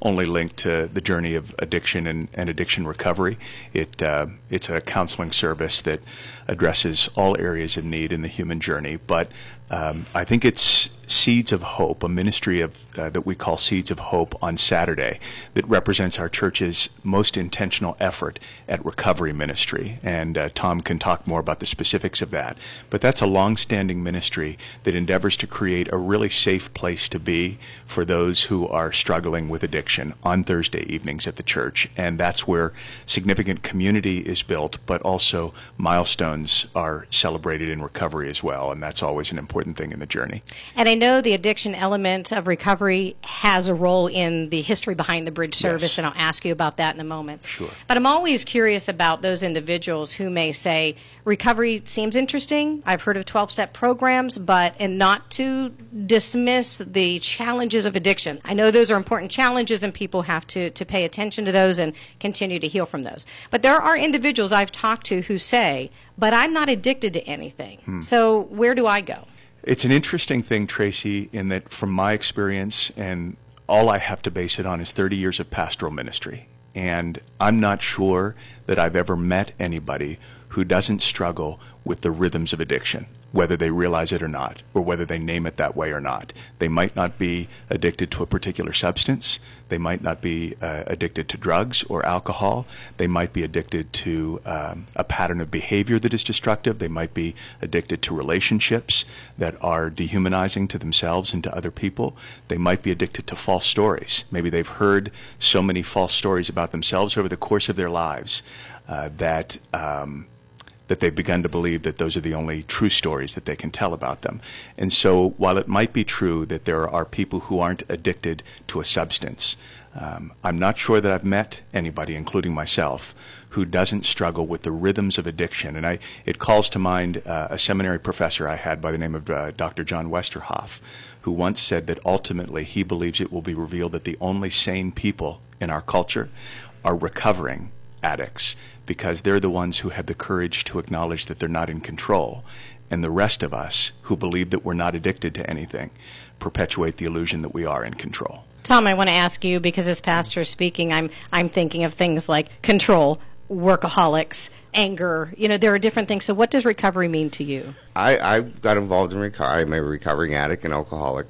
only linked to the journey of addiction and, and addiction recovery. It uh, it's a counseling service that addresses all areas of need in the human journey. But um, I think it's Seeds of Hope, a ministry of uh, that we call Seeds of Hope on Saturday, that represents our church's most intentional effort at recovery ministry. And uh, Tom can talk more about the specifics of that. But that's a long-standing ministry that endeavors to create a really safe place to be for those who are struggling with addiction on Thursday evenings at the church. And that's where significant community is built, but also milestones are celebrated in recovery as well. And that's always an important thing in the journey. And I know the addiction element of recovery has a role in the history behind the Bridge service, yes. And I'll ask you about that in a moment. Sure. But I'm always curious about those individuals who may say, recovery seems interesting. I've heard of twelve-step programs, but and not to dismiss the challenges of addiction. I know those are important challenges, and people have to, to pay attention to those and continue to heal from those. But there are individuals I've talked to who say, but I'm not addicted to anything. Hmm. So where do I go? It's an interesting thing, Tracy, in that from my experience, and all I have to base it on is thirty years of pastoral ministry. And I'm not sure that I've ever met anybody who doesn't struggle with the rhythms of addiction, whether they realize it or not, or whether they name it that way or not. They might not be addicted to a particular substance. They might not be uh, addicted to drugs or alcohol. They might be addicted to um, a pattern of behavior that is destructive. They might be addicted to relationships that are dehumanizing to themselves and to other people. They might be addicted to false stories. Maybe they've heard so many false stories about themselves over the course of their lives uh, that um, that they've begun to believe that those are the only true stories that they can tell about them. And so while it might be true that there are people who aren't addicted to a substance, um, I'm not sure that I've met anybody, including myself, who doesn't struggle with the rhythms of addiction. And I, it calls to mind uh, a seminary professor I had by the name of uh, Doctor John Westerhoff, who once said that ultimately he believes it will be revealed that the only sane people in our culture are recovering addicts, because they're the ones who have the courage to acknowledge that they're not in control. And the rest of us, who believe that we're not addicted to anything, perpetuate the illusion that we are in control. Tom, I want to ask you, because as pastor is speaking, I'm I'm thinking of things like control, workaholics, anger. You know, there are different things. So what does recovery mean to you? I, I got involved in recovery. I'm a recovering addict and alcoholic.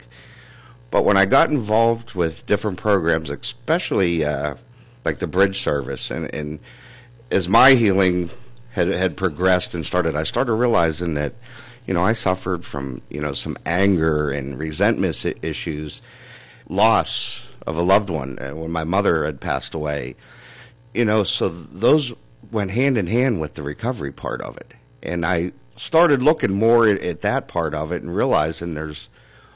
But when I got involved with different programs, especially uh, like the Bridge service, and, and as my healing had had progressed and started, I started realizing that, you know, I suffered from, you know, some anger and resentment issues, loss of a loved one uh, when my mother had passed away, you know, so those went hand in hand with the recovery part of it. And I started looking more at, at that part of it and realizing there's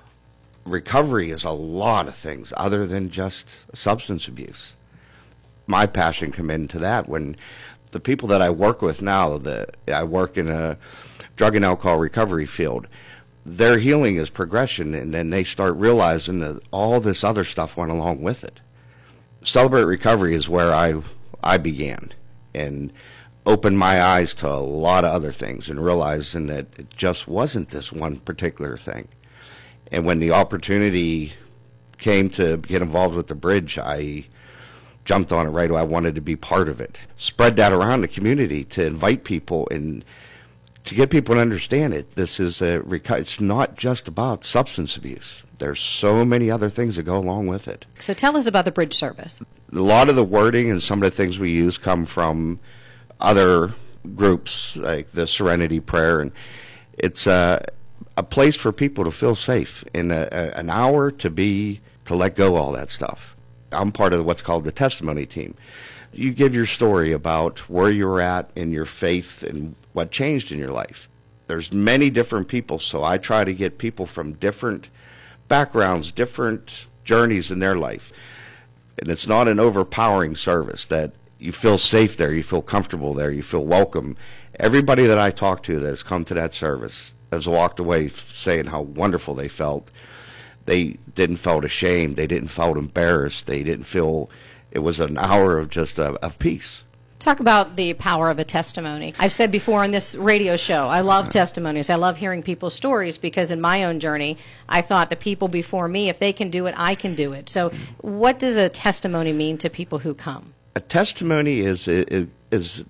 recovery is a lot of things other than just substance abuse. My passion come into that when the people that I work with now, the, I work in a drug and alcohol recovery field, their healing is progression, and then they start realizing that all this other stuff went along with it. Celebrate Recovery is where I I began and opened my eyes to a lot of other things and realizing that it just wasn't this one particular thing. And when the opportunity came to get involved with the Bridge, I jumped on it right away. I wanted to be part of it. Spread that around the community to invite people and to get people to understand it. This is a, it's not just about substance abuse. There's so many other things that go along with it. So tell us about the Bridge service. A lot of the wording and some of the things we use come from other groups like the Serenity Prayer, and it's a, a place for people to feel safe in a, a, an hour to be to let go of all that stuff. I'm part of what's called the testimony team. You give your story about where you're at in your faith and what changed in your life. There's many different people, so I try to get people from different backgrounds, different journeys in their life. And it's not an overpowering service, that you feel safe there, you feel comfortable there, you feel welcome. Everybody that I talk to that has come to that service has walked away saying how wonderful they felt. They didn't feel ashamed. They didn't feel embarrassed. They didn't feel, it was an hour of just uh, of peace. Talk about the power of a testimony. I've said before on this radio show, I love testimonies. I love hearing people's stories because in my own journey, I thought the people before me, if they can do it, I can do it. So what does a testimony mean to people who come? A testimony is, is, is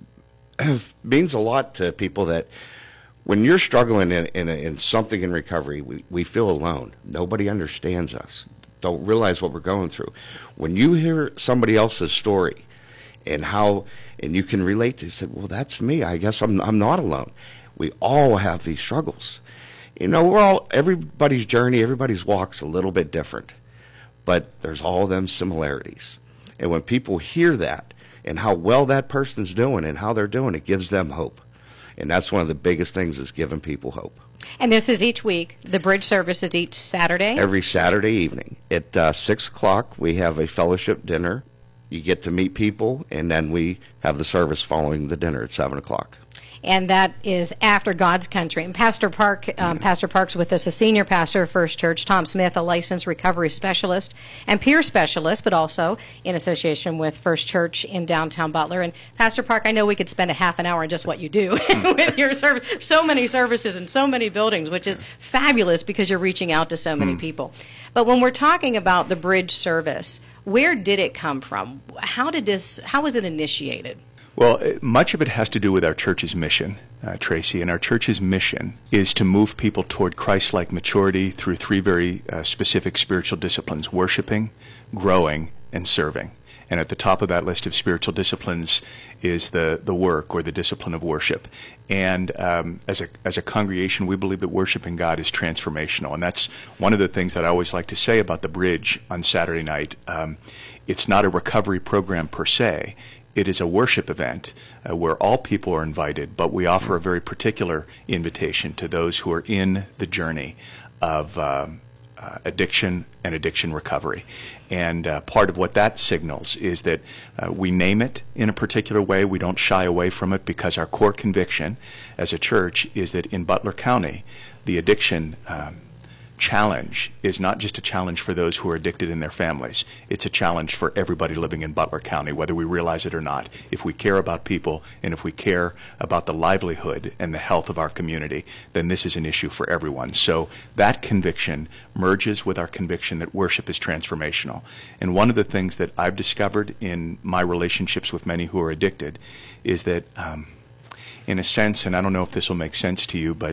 means a lot to people that when you're struggling in, in, a, in something in recovery, we, we feel alone. Nobody understands us, don't realize what we're going through. When you hear somebody else's story and how, and you can relate to it, you say, well, that's me. I guess I'm, I'm not alone. We all have these struggles. You know, we're all, everybody's journey, everybody's walk's a little bit different, but there's all them similarities. And when people hear that and how well that person's doing and how they're doing, it gives them hope. And that's one of the biggest things is giving people hope. And this is each week. The bridge service is each Saturday? Every Saturday evening. At uh, six o'clock, we have a fellowship dinner. You get to meet people, and then we have the service following the dinner at seven o'clock. And that is after God's Country. And Pastor Park, um, Pastor Park's with us, a senior pastor of First Church. Tom Smith, a licensed recovery specialist and peer specialist, but also in association with First Church in downtown Butler. And Pastor Park, I know we could spend a half an hour on just what you do with your service. So many services and so many buildings, which is fabulous because you're reaching out to so many mm. people. But when we're talking about the bridge service, where did it come from? How did this? How was it initiated? Well, much of it has to do with our church's mission, uh, Tracy, and our church's mission is to move people toward Christ-like maturity through three very uh, specific spiritual disciplines: worshiping, growing, and serving. And at the top of that list of spiritual disciplines is the, the work or the discipline of worship. And um, as a as a congregation, we believe that worshiping God is transformational. And that's one of the things that I always like to say about the Bridge on Saturday night. Um, it's not a recovery program per se. It is a worship event uh, where all people are invited, but we offer a very particular invitation to those who are in the journey of uh, uh, addiction and addiction recovery. And uh, part of what that signals is that uh, we name it in a particular way. We don't shy away from it because our core conviction as a church is that in Butler County, the addiction um, challenge is not just a challenge for those who are addicted in their families. It's a challenge for everybody living in Butler County, whether we realize it or not. If we care about people and if we care about the livelihood and the health of our community, then this is an issue for everyone. So that conviction merges with our conviction that worship is transformational. And one of the things that I've discovered in my relationships with many who are addicted is that, um, in a sense, and I don't know if this will make sense to you, but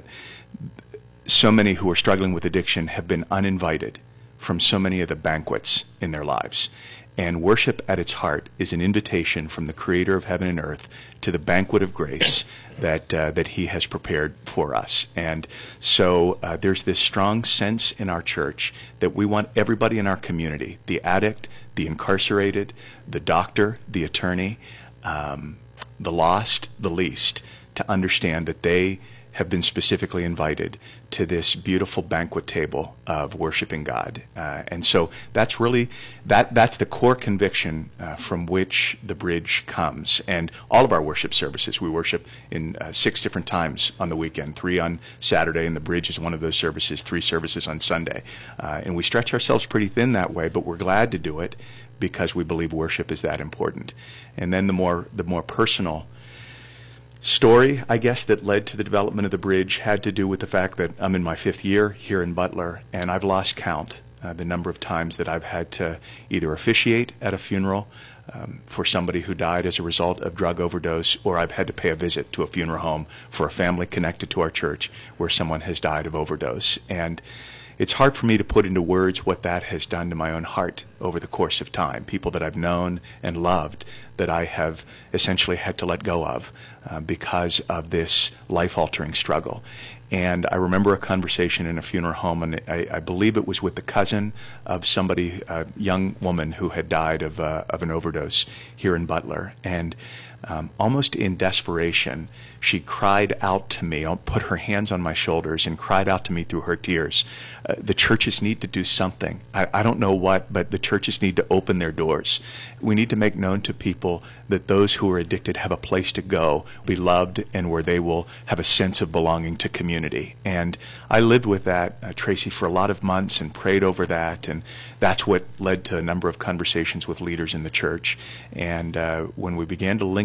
so many who are struggling with addiction have been uninvited from so many of the banquets in their lives. And worship at its heart is an invitation from the Creator of heaven and earth to the banquet of grace that uh, that He has prepared for us. And so uh, there's this strong sense in our church that we want everybody in our community, the addict, the incarcerated, the doctor, the attorney, um, the lost, the least, to understand that they have been specifically invited to this beautiful banquet table of worshiping God. Uh, and so that's really, that that's the core conviction uh, from which the Bridge comes. And all of our worship services, we worship in uh, six different times on the weekend, three on Saturday, and the Bridge is one of those services, three services on Sunday. Uh, and we stretch ourselves pretty thin that way, but we're glad to do it because we believe worship is that important. And then the more the more personal story, I guess, that led to the development of the Bridge had to do with the fact that I'm in my fifth year here in Butler, and I've lost count uh, the number of times that I've had to either officiate at a funeral um, for somebody who died as a result of drug overdose, or I've had to pay a visit to a funeral home for a family connected to our church where someone has died of overdose. And it's hard for me to put into words what that has done to my own heart over the course of time. People that I've known and loved that I have essentially had to let go of uh, because of this life-altering struggle. And I remember a conversation in a funeral home, and I, I believe it was with the cousin of somebody, a young woman who had died of, uh, of an overdose here in Butler. And um, almost in desperation, she cried out to me, put her hands on my shoulders and cried out to me through her tears, uh, the churches need to do something. I, I don't know what, but the churches need to open their doors. We need to make known to people that those who are addicted have a place to go, be loved, and where they will have a sense of belonging to community. And I lived with that, uh, Tracy, for a lot of months and prayed over that, and that's what led to a number of conversations with leaders in the church. And uh, when we began to link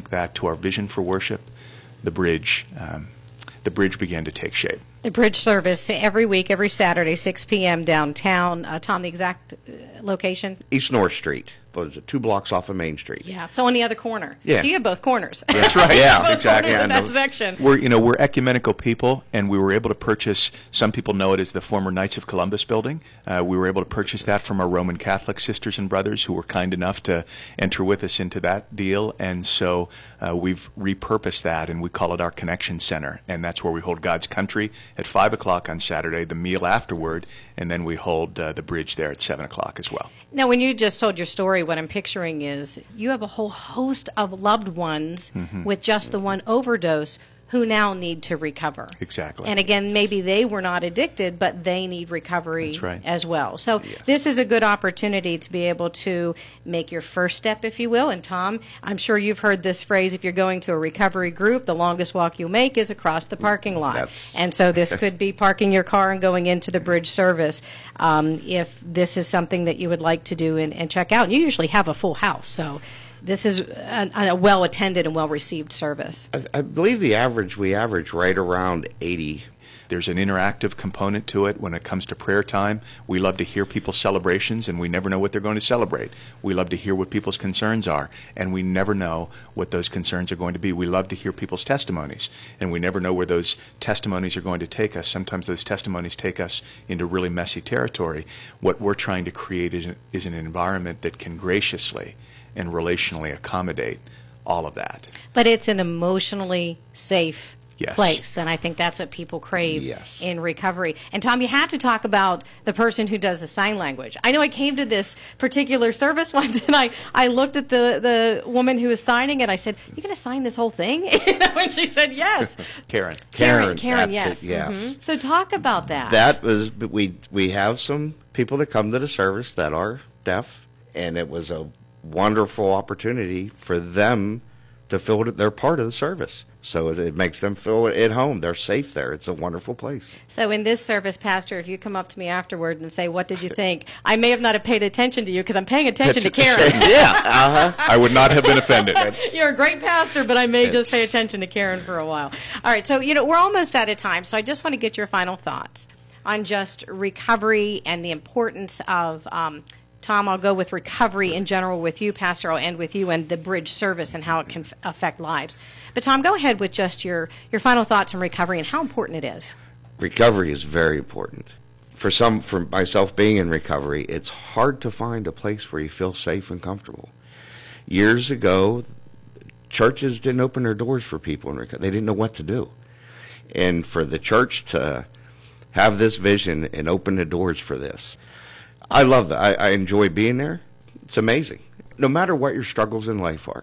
that to our vision for worship, the bridge, um, the bridge began to take shape. The bridge service every week, every Saturday, six p.m. downtown. Uh, Tom, the exact uh, location? East North Street, but it's two blocks off of Main Street. Yeah, so on the other corner. Yeah. So you have both corners. That's right. Yeah, both exactly. corners in I that know. section. We're, you know, we're ecumenical people, and we were able to purchase, some people know it as the former Knights of Columbus building. Uh, we were able to purchase that from our Roman Catholic sisters and brothers who were kind enough to enter with us into that deal. And so uh, we've repurposed that, and we call it our Connection Center. And that's where we hold God's Country at five o'clock on Saturday, the meal afterward, and then we hold uh, the bridge there at seven o'clock as well. Now, when you just told your story, what I'm picturing is you have a whole host of loved ones Mm-hmm. with just the one overdose who now need to recover. Exactly. And again, maybe they were not addicted, but they need recovery That's right. as well. So Yes. this is a good opportunity to be able to make your first step, if you will. And Tom, I'm sure you've heard this phrase, if you're going to a recovery group, the longest walk you make is across the parking lot. That's- And so this could be parking your car and going into the bridge service um, if this is something that you would like to do and, and check out. And you usually have a full house, so this is a, a well-attended and well-received service. I, I believe the average, we average right around eighty. There's an interactive component to it when it comes to prayer time. We love to hear people's celebrations, and we never know what they're going to celebrate. We love to hear what people's concerns are, and we never know what those concerns are going to be. We love to hear people's testimonies, and we never know where those testimonies are going to take us. Sometimes those testimonies take us into really messy territory. What we're trying to create is, is an environment that can graciously and relationally accommodate all of that. But it's an emotionally safe Yes. place, and I think that's what people crave Yes. in recovery. And Tom, you have to talk about the person who does the sign language. I know I came to this particular service once, and I, I looked at the, the woman who was signing it. I said, "You going to sign this whole thing?" You know, and she said, "Yes." Karen. Karen, Karen, Karen, that's yes, it, yes. Mhm. So talk about that. That was, we, we have some people that come to the service that are deaf, and it was a wonderful opportunity for them to feel that they're part of the service. So it, it makes them feel at home. They're safe there. It's a wonderful place. So in this service, Pastor, if you come up to me afterward and say, "What did you think?" I may have not have paid attention to you because I'm paying attention to Karen. Yeah, uh-huh. I would not have been offended. You're a great pastor, but I may just It's- pay attention to Karen for a while. All right, so, you know, we're almost out of time, so I just want to get your final thoughts on just recovery and the importance of, um, Tom, I'll go with recovery in general with you, Pastor, I'll end with you, and the bridge service and how it can f- affect lives. But, Tom, go ahead with just your, your final thoughts on recovery and how important it is. Recovery is very important. For some, for myself being in recovery, it's hard to find a place where you feel safe and comfortable. Years ago, churches didn't open their doors for people in recovery. They didn't know what to do. And for the church to have this vision and open the doors for this, I love that. I, I enjoy being there. It's amazing. No matter what your struggles in life are,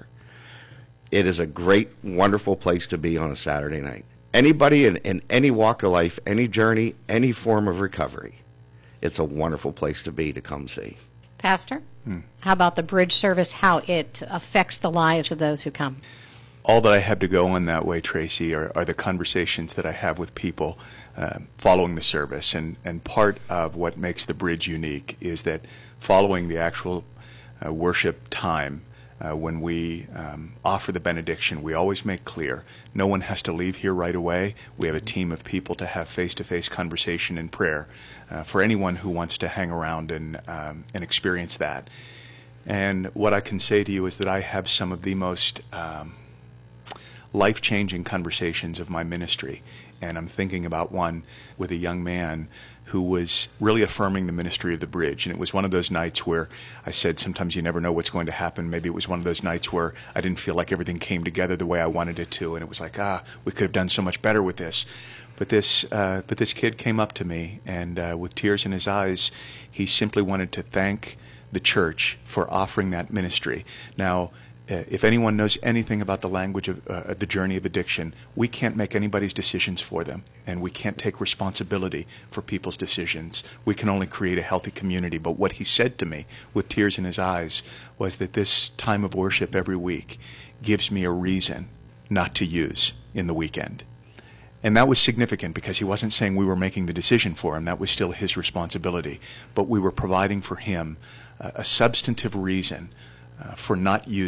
it is a great, wonderful place to be on a Saturday night. Anybody in, in any walk of life, any journey, any form of recovery, it's a wonderful place to be to come see. Pastor, how about the bridge service, how it affects the lives of those who come? All that I have to go on that way, Tracy, are, are the conversations that I have with people uh, following the service. And, and part of what makes the bridge unique is that following the actual uh, worship time, uh, when we um, offer the benediction, we always make clear no one has to leave here right away. We have a team of people to have face-to-face conversation and prayer uh, for anyone who wants to hang around and, um, and experience that. And what I can say to you is that I have some of the most um, life-changing conversations of my ministry. And I'm thinking about one with a young man who was really affirming the ministry of the bridge. And it was one of those nights where I said, sometimes you never know what's going to happen. Maybe it was one of those nights where I didn't feel like everything came together the way I wanted it to. And it was like, ah, we could have done so much better with this. But this, uh, but this kid came up to me, and uh, with tears in his eyes, he simply wanted to thank the church for offering that ministry. Now, Uh, if anyone knows anything about the language of uh, the journey of addiction, we can't make anybody's decisions for them, and we can't take responsibility for people's decisions. We can only create a healthy community. But what he said to me with tears in his eyes was that this time of worship every week gives me a reason not to use in the weekend. And that was significant because he wasn't saying we were making the decision for him. That was still his responsibility. But we were providing for him uh, a substantive reason Uh, for not using.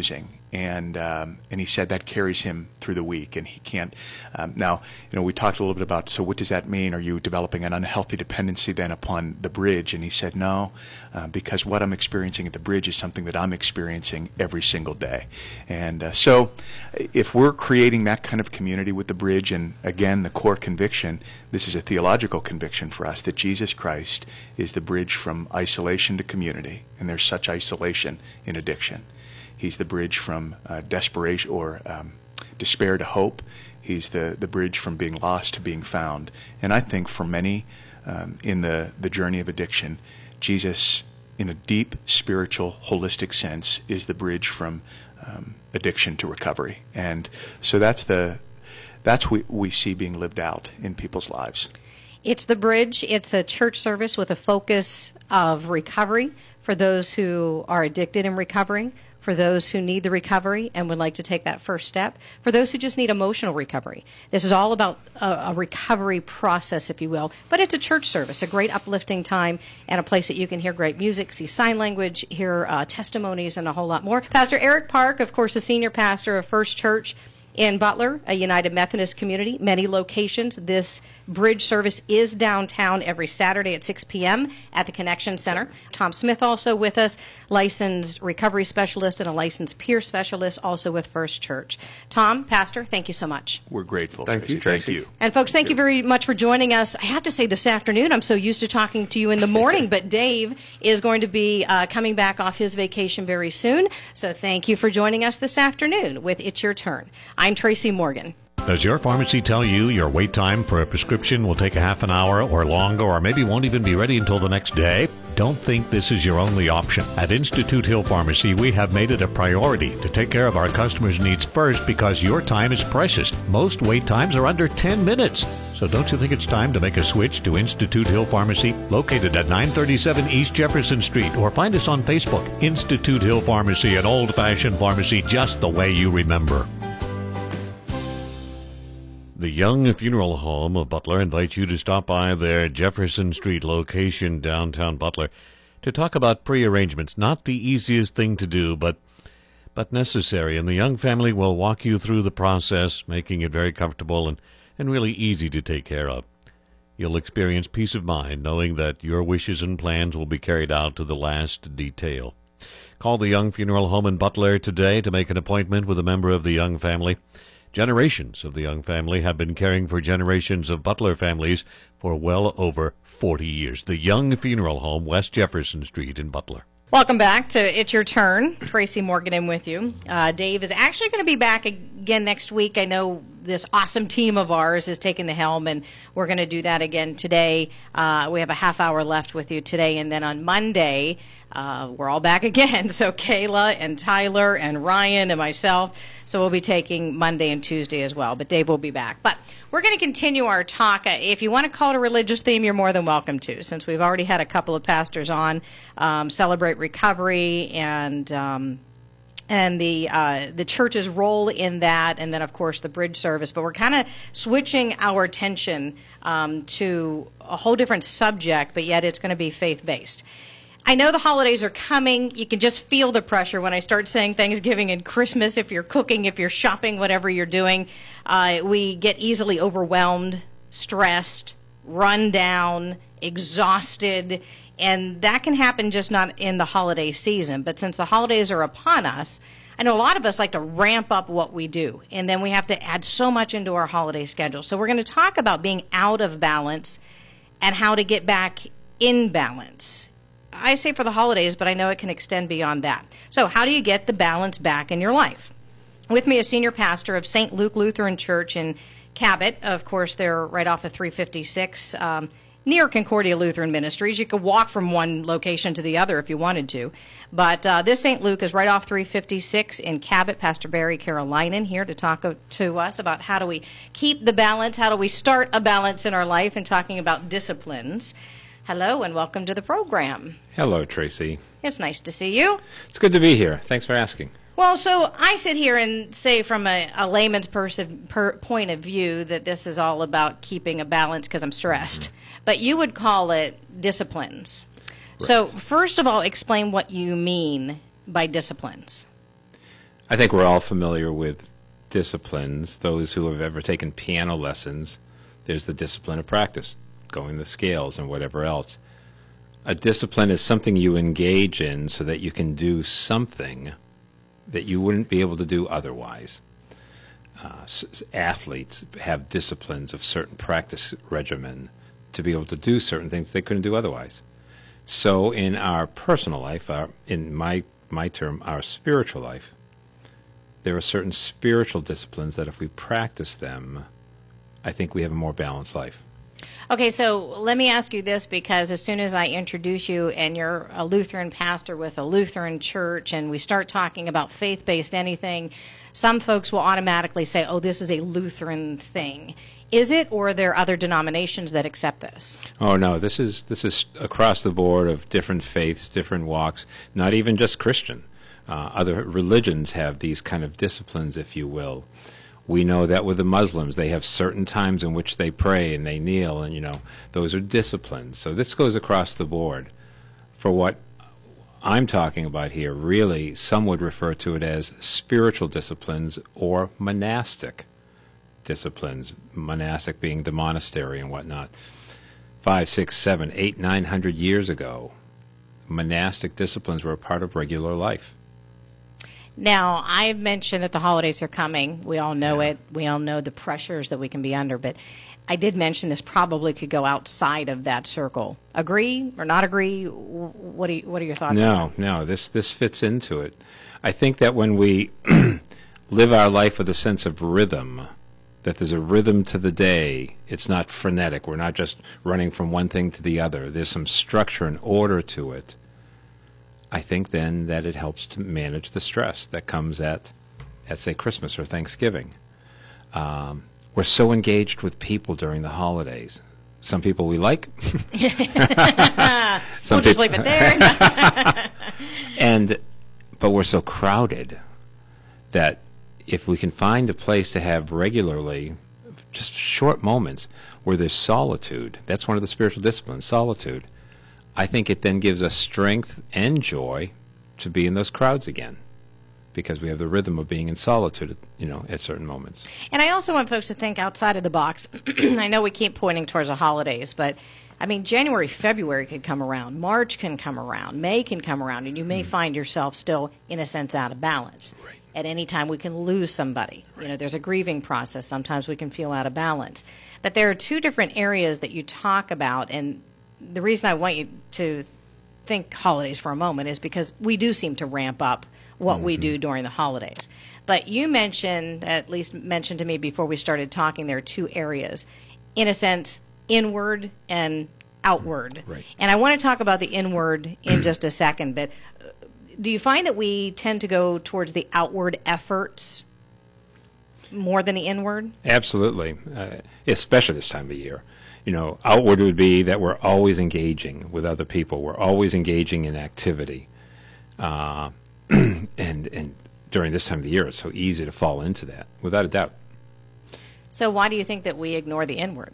And um, and he said that carries him through the week, and he can't. Um, now, you know, we talked a little bit about, so what does that mean? Are you developing an unhealthy dependency then upon the bridge? And he said, no, uh, because what I'm experiencing at the bridge is something that I'm experiencing every single day. And uh, so if we're creating that kind of community with the bridge, and again, the core conviction, this is a theological conviction for us, that Jesus Christ is the bridge from isolation to community, and there's such isolation in addiction. He's the bridge from uh, desperation or um, despair to hope. He's the, the bridge from being lost to being found. And I think for many um, in the, the journey of addiction, Jesus, in a deep, spiritual, holistic sense, is the bridge from um, addiction to recovery. And so that's the that's what we see being lived out in people's lives. It's the bridge. It's a church service with a focus of recovery for those who are addicted and recovering, for those who need the recovery and would like to take that first step, for those who just need emotional recovery. This is all about a, a recovery process, if you will, but it's a church service, a great uplifting time, and a place that you can hear great music, see sign language, hear uh, testimonies, and a whole lot more. Pastor Eric Park, of course, the senior pastor of First Church in Butler, a United Methodist community, many locations. This bridge service is downtown every Saturday at six p.m. at the Connection Center. Tom Smith also with us, licensed recovery specialist and a licensed peer specialist, also with First Church. Tom, Pastor, thank you so much. We're grateful. Thank Tracy. you, Tracy. Thank you. And folks, thank you very much for joining us. I have to say this afternoon, I'm so used to talking to you in the morning, but Dave is going to be uh, coming back off his vacation very soon. So thank you for joining us this afternoon with It's Your Turn. I'm Tracy Morgan. Does your pharmacy tell you your wait time for a prescription will take a half an hour or longer, or maybe won't even be ready until the next day? Don't think this is your only option. At Institute Hill Pharmacy, we have made it a priority to take care of our customers' needs first because your time is precious. Most wait times are under ten minutes. So don't you think it's time to make a switch to Institute Hill Pharmacy, located at nine thirty-seven East Jefferson Street, or find us on Facebook. Institute Hill Pharmacy, an old-fashioned pharmacy just the way you remember. The Young Funeral Home of Butler invites you to stop by their Jefferson Street location downtown Butler to talk about pre-arrangements. Not the easiest thing to do, but but necessary. And the Young family will walk you through the process, making it very comfortable and, and really easy to take care of. You'll experience peace of mind knowing that your wishes and plans will be carried out to the last detail. Call the Young Funeral Home in Butler today to make an appointment with a member of the Young family. Generations of the Young family have been caring for generations of Butler families for well over forty years. The Young Funeral Home, West Jefferson Street in Butler. Welcome back to It's Your Turn. Tracy Morgan in with you. Uh, Dave is actually going to be back again next week. I know this awesome team of ours is taking the helm, and we're going to do that again today. Uh, we have a half hour left with you today, and then on Monday, uh, we're all back again. So Kayla and Tyler and Ryan and myself. So we'll be taking Monday and Tuesday as well, but Dave will be back. But we're going to continue our talk. If you want to call it a religious theme, you're more than welcome to, since we've already had a couple of pastors on, um, Celebrate Recovery and um, and the uh, the church's role in that, and then, of course, the bridge service. But we're kind of switching our attention um, to a whole different subject, but yet it's going to be faith-based. I know the holidays are coming. You can just feel the pressure when I start saying Thanksgiving and Christmas. If you're cooking, if you're shopping, whatever you're doing, uh, we get easily overwhelmed, stressed, run down, exhausted, and that can happen just not in the holiday season. But since the holidays are upon us, I know a lot of us like to ramp up what we do, and then we have to add so much into our holiday schedule. So we're going to talk about being out of balance and how to get back in balance. I say for the holidays, but I know it can extend beyond that. So how do you get the balance back in your life? With me, a senior pastor of Saint Luke Lutheran Church in Cabot. Of course, they're right off of three fifty-six, um, near Concordia Lutheran Ministries. You could walk from one location to the other if you wanted to. But uh, this Saint Luke is right off three fifty-six in Cabot. Pastor Barry Carolinen here to talk to us about how do we keep the balance, how do we start a balance in our life, and talking about disciplines. Hello and welcome to the program. Hello, Tracy. It's nice to see you. It's good to be here. Thanks for asking. Well, so I sit here and say from a, a layman's pers- per point of view that this is all about keeping a balance because I'm stressed. Mm-hmm. But you would call it disciplines. Right. So first of all, explain what you mean by disciplines. I think we're all familiar with disciplines. Those who have ever taken piano lessons, there's the discipline of practice, going the scales and whatever else. A discipline is something you engage in so that you can do something that you wouldn't be able to do otherwise. Uh, s- athletes have disciplines of certain practice regimen to be able to do certain things they couldn't do otherwise. So in our personal life, our, in my, my term, our spiritual life, there are certain spiritual disciplines that if we practice them, I think we have a more balanced life. Okay, so let me ask you this, because as soon as I introduce you and you're a Lutheran pastor with a Lutheran church and we start talking about faith-based anything, some folks will automatically say, oh, this is a Lutheran thing. Is it, or are there other denominations that accept this? Oh, no, this is this is across the board of different faiths, different walks, not even just Christian. Uh, other religions have these kind of disciplines, if you will. We know that with the Muslims, they have certain times in which they pray and they kneel, and, you know, those are disciplines. So this goes across the board. For what I'm talking about here, really, some would refer to it as spiritual disciplines or monastic disciplines, monastic being the monastery and whatnot. Five, six, seven, eight, nine hundred years ago, monastic disciplines were a part of regular life. Now, I've mentioned that the holidays are coming. We all know Yeah. it. We all know the pressures that we can be under. But I did mention this probably could go outside of that circle. Agree or not agree? What are, you, what are your thoughts on No, that? no, this this fits into it. I think that when we live our life with a sense of rhythm, that there's a rhythm to the day, it's not frenetic. We're not just running from one thing to the other. There's some structure and order to it. I think then that it helps to manage the stress that comes at, at say, Christmas or Thanksgiving. Um, we're so engaged with people during the holidays. Some people we like. Some We'll just peop- leave it there. and but we're so crowded that if we can find a place to have regularly just short moments where there's solitude, that's one of the spiritual disciplines, solitude. I think it then gives us strength and joy to be in those crowds again, because we have the rhythm of being in solitude, you know, at certain moments. And I also want folks to think outside of the box. I know we keep pointing towards the holidays, but I mean, January, February could come around, March can come around, May can come around, and you may mm. find yourself still, in a sense, out of balance. Right. At any time, we can lose somebody. Right. You know, there's a grieving process. Sometimes we can feel out of balance. But there are two different areas that you talk about, and the reason I want you to think holidays for a moment is because we do seem to ramp up what mm-hmm. we do during the holidays. But you mentioned, at least mentioned to me before we started talking, there are two areas. In a sense, inward and outward. Right. And I want to talk about the inward in just a second, but do you find that we tend to go towards the outward efforts more than the inward? Absolutely, uh, especially this time of year. You know, outward would be that we're always engaging with other people. We're always engaging in activity. Uh, and and during this time of the year, it's so easy to fall into that, without a doubt. So why do you think that we ignore the inward?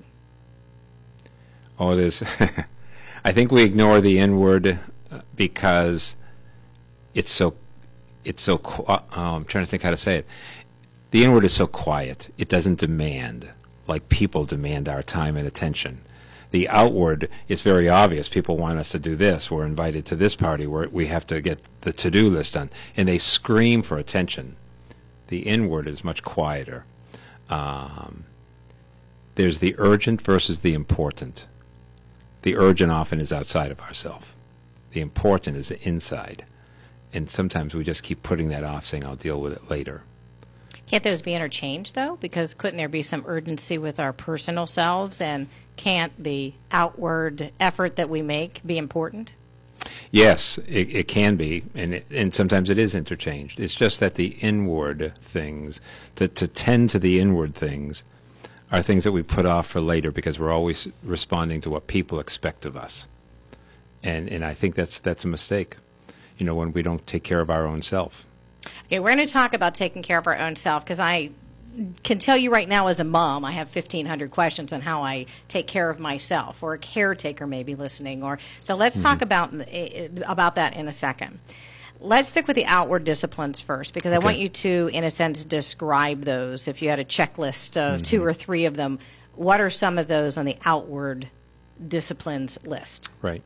Oh, there's. I think we ignore the inward because it's so. It's so. Oh, I'm trying to think how to say it. The inward is so quiet. It doesn't demand like people demand our time and attention. The outward is very obvious. People want us to do this. We're invited to this party where we have to get the to-do list done, and they scream for attention. The inward is much quieter. Um, there's the urgent versus the important. The urgent often is outside of ourselves. The important is inside. And sometimes we just keep putting that off, saying, I'll deal with it later. Can't those be interchanged, though? Because couldn't there be some urgency with our personal selves, and can't the outward effort that we make be important? Yes, it, it can be, and it, and sometimes it is interchanged. It's just that the inward things, to, to tend to the inward things, are things that we put off for later because we're always responding to what people expect of us. And and I think that's that's a mistake, you know, when we don't take care of our own self. Okay, we're going to talk about taking care of our own self, because I can tell you right now as a mom, I have fifteen hundred questions on how I take care of myself, or a caretaker may be listening. Or so let's mm-hmm. talk about about that in a second. Let's stick with the outward disciplines first, because I Okay. want you to, in a sense, describe those. If you had a checklist of Mm-hmm. two or three of them, what are some of those on the outward disciplines list? Right.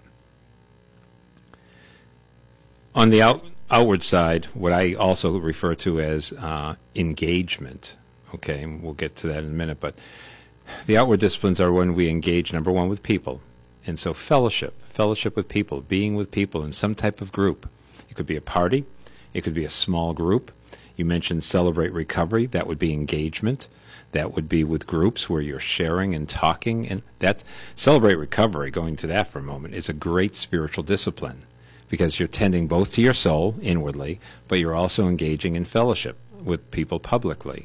On the out, outward side, what I also refer to as uh, engagement, okay, and we'll get to that in a minute, but the outward disciplines are when we engage, number one, with people. And so fellowship, fellowship with people, being with people in some type of group. It could be a party. It could be a small group. You mentioned Celebrate Recovery. That would be engagement. That would be with groups where you're sharing and talking. And that's Celebrate Recovery, going to that for a moment, is a great spiritual discipline because you're tending both to your soul inwardly, but you're also engaging in fellowship with people publicly.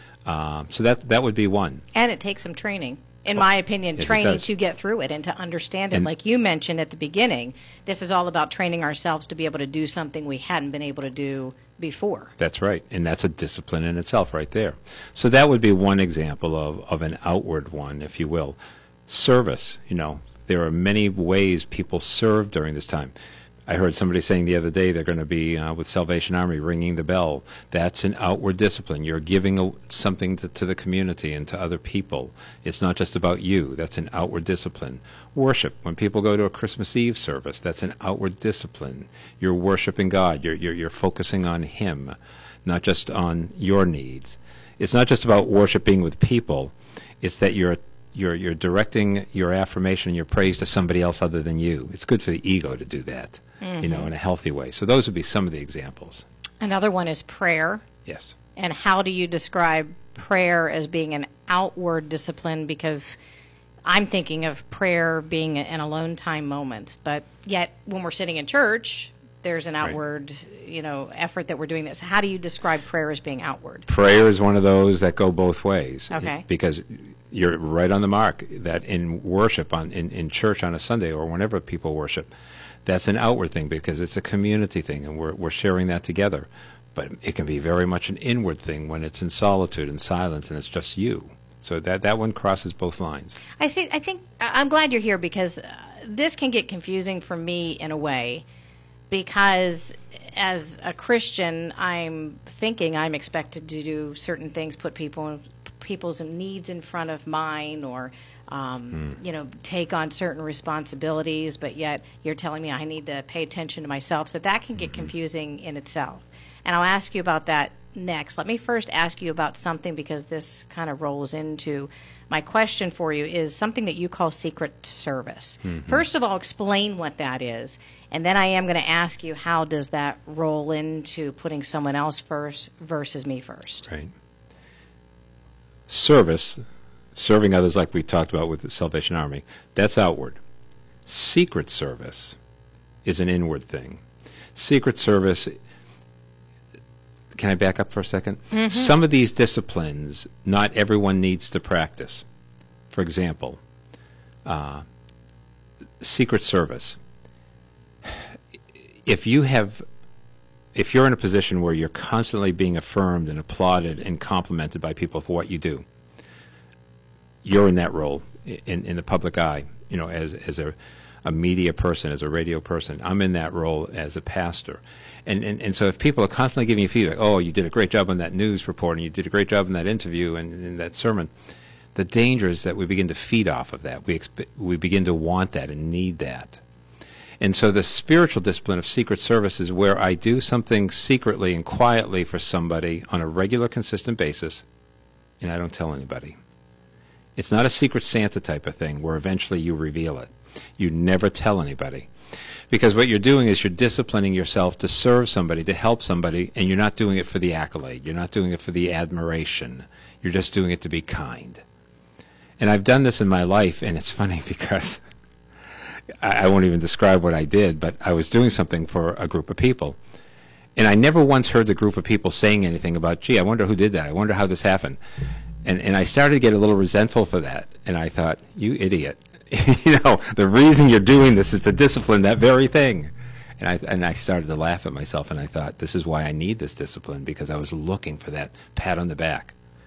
Um, so that that would be one. And it takes some training. In my opinion, yes, it training does. to get through it and to understand it. And- Like you mentioned at the beginning, this is all about training ourselves to be able to do something we hadn't been able to do before. That's right. And that's a discipline in itself right there. So that would be one example of, of an outward one, if you will. Service, you know, there are many ways people serve during this time. I heard somebody saying the other day they're going to be uh, with Salvation Army ringing the bell. That's an outward discipline. You're giving a, something to, to the community and to other people. It's not just about you. That's an outward discipline. Worship. When people go to a Christmas Eve service, that's an outward discipline. You're worshiping God. You're, you're, you're focusing on Him, not just on your needs. It's not just about worshiping with people. It's that you're You're, you're directing your affirmation and your praise to somebody else other than you. It's good for the ego to do that, mm-hmm. you know, in a healthy way. So those would be some of the examples. Another one is prayer. Yes. And how do you describe prayer as being an outward discipline? Because I'm thinking of prayer being an alone time moment. But yet, when we're sitting in church, there's an outward, right. you know, effort that we're doing this. How do you describe prayer as being outward? Prayer is one of those that go both ways. Okay. Because you're right on the mark that in worship, on in, in church on a Sunday or whenever people worship, that's an outward thing because it's a community thing and we're we're sharing that together. But it can be very much an inward thing when it's in solitude and silence and it's just you. So that, that one crosses both lines. I see. I think I'm glad you're here because uh, this can get confusing for me in a way. Because as a Christian, I'm thinking I'm expected to do certain things, put people people's needs in front of mine, or um, mm. you know, take on certain responsibilities. But yet you're telling me I need to pay attention to myself, so that can get mm-hmm. confusing in itself. And I'll ask you about that next. Let me first ask you about something because this kind of rolls into my question for you is something that you call secret service. Mm-hmm. First of all, explain what that is. And then I am going to ask you, how does that roll into putting someone else first versus me first? Right. Service, serving others like we talked about with the Salvation Army, that's outward. Secret service is an inward thing. Secret service, can I back up for a second? Mm-hmm. Some of these disciplines, not everyone needs to practice. For example, uh, secret service. If you have, if you're in a position where you're constantly being affirmed and applauded and complimented by people for what you do, you're in that role in, in the public eye, you know, as, as a, a media person, as a radio person. I'm in that role as a pastor. And, and, and so if people are constantly giving you feedback, oh, you did a great job on that news report, and you did a great job in that interview and in that sermon, the danger is that we begin to feed off of that. We, exp- we begin to want that and need that. And so the spiritual discipline of secret service is where I do something secretly and quietly for somebody on a regular, consistent basis, and I don't tell anybody. It's not a Secret Santa type of thing where eventually you reveal it. You never tell anybody. Because what you're doing is you're disciplining yourself to serve somebody, to help somebody, and you're not doing it for the accolade. You're not doing it for the admiration. You're just doing it to be kind. And I've done this in my life, and it's funny because I, I won't even describe what I did, but I was doing something for a group of people. And I never once heard the group of people saying anything about, gee, I wonder who did that. I wonder how this happened. And and I started to get a little resentful for that. And I thought, you idiot. You know, the reason you're doing this is to discipline that very thing. And I and I started to laugh at myself, and I thought, this is why I need this discipline, because I was looking for that pat on the back.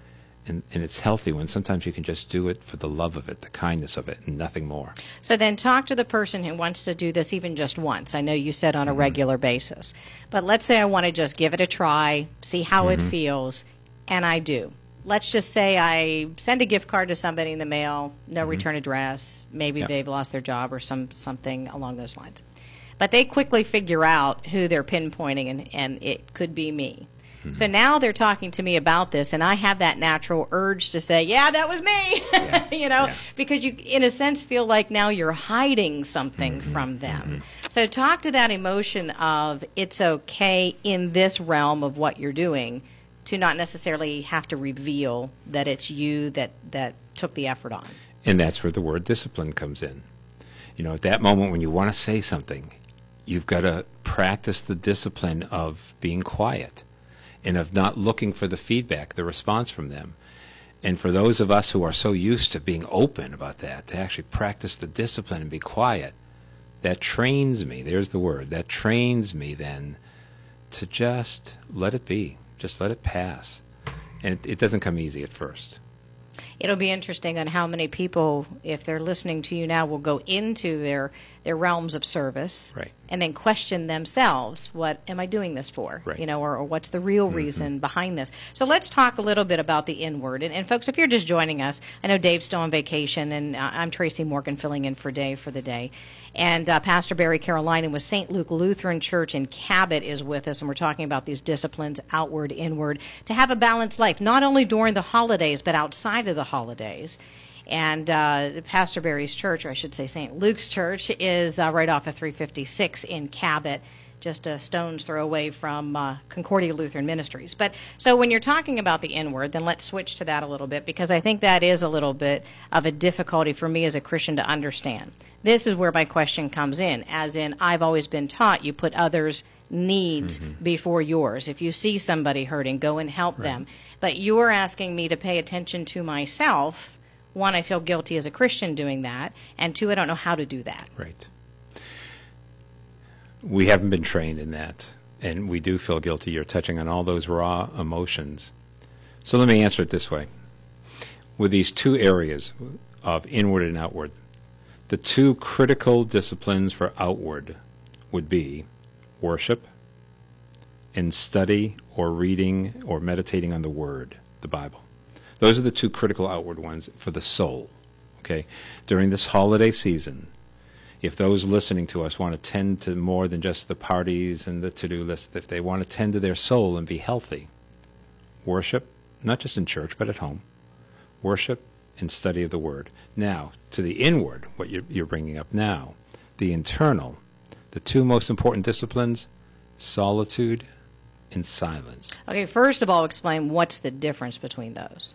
And, and it's healthy when sometimes you can just do it for the love of it, the kindness of it, and nothing more. So then talk to the person who wants to do this even just once. I know you said on a Mm-hmm. regular basis. But let's say I want to just give it a try, see how Mm-hmm. it feels, and I do. Let's just say I send a gift card to somebody in the mail, no Mm-hmm. return address, maybe Yep. they've lost their job or some something along those lines. But they quickly figure out who they're pinpointing, and, and it could be me. So now they're talking to me about this, and I have that natural urge to say, yeah, that was me, Yeah. you know, Yeah. because you, in a sense, feel like now you're hiding something Mm-hmm. from them. So talk to that emotion of it's okay in this realm of what you're doing to not necessarily have to reveal that it's you that, that took the effort on. And that's where the word discipline comes in. You know, at that moment when you want to say something, you've got to practice the discipline of being quiet and of not looking for the feedback, the response from them. And for those of us who are so used to being open about that, to actually practice the discipline and be quiet, that trains me, there's the word, that trains me then to just let it be, just let it pass. And it, it doesn't come easy at first. It'll be interesting on how many people, if they're listening to you now, will go into their, their realms of service Right. and then question themselves, what am I doing this for? Right. You know, or, or what's the real Mm-hmm. reason behind this? So let's talk a little bit about the inward. And, and folks, if you're just joining us, I know Dave's still on vacation, and uh, I'm Tracy Morgan filling in for Dave for the day. And uh, Pastor Barry Carolina with Saint Luke Lutheran Church in Cabot is with us, and we're talking about these disciplines, outward, inward, to have a balanced life, not only during the holidays, but outside of the holidays. And uh, Pastor Barry's church, or I should say Saint Luke's church, is uh, right off of three fifty-six in Cabot, just a stone's throw away from uh, Concordia Lutheran Ministries. But so when you're talking about the inward, then let's switch to that a little bit, because I think that is a little bit of a difficulty for me as a Christian to understand. This is where my question comes in, as in I've always been taught you put others' needs Mm-hmm. before yours. If you see somebody hurting, go and help them. But you're asking me to pay attention to myself. One, I feel guilty as a Christian doing that, and two, I don't know how to do that. Right. We haven't been trained in that, and we do feel guilty. You're touching on all those raw emotions. So let me answer it this way. With these two areas of inward and outward, the two critical disciplines for outward would be worship and study or reading or meditating on the Word, the Bible. Those are the two critical outward ones for the soul. Okay? During this holiday season, if those listening to us want to tend to more than just the parties and the to-do list, if they want to tend to their soul and be healthy, worship, not just in church but at home, worship and study of the Word. Now, to the inward, what you're, you're bringing up now, the internal, the two most important disciplines, solitude and silence. Okay, first of all, explain what's the difference between those.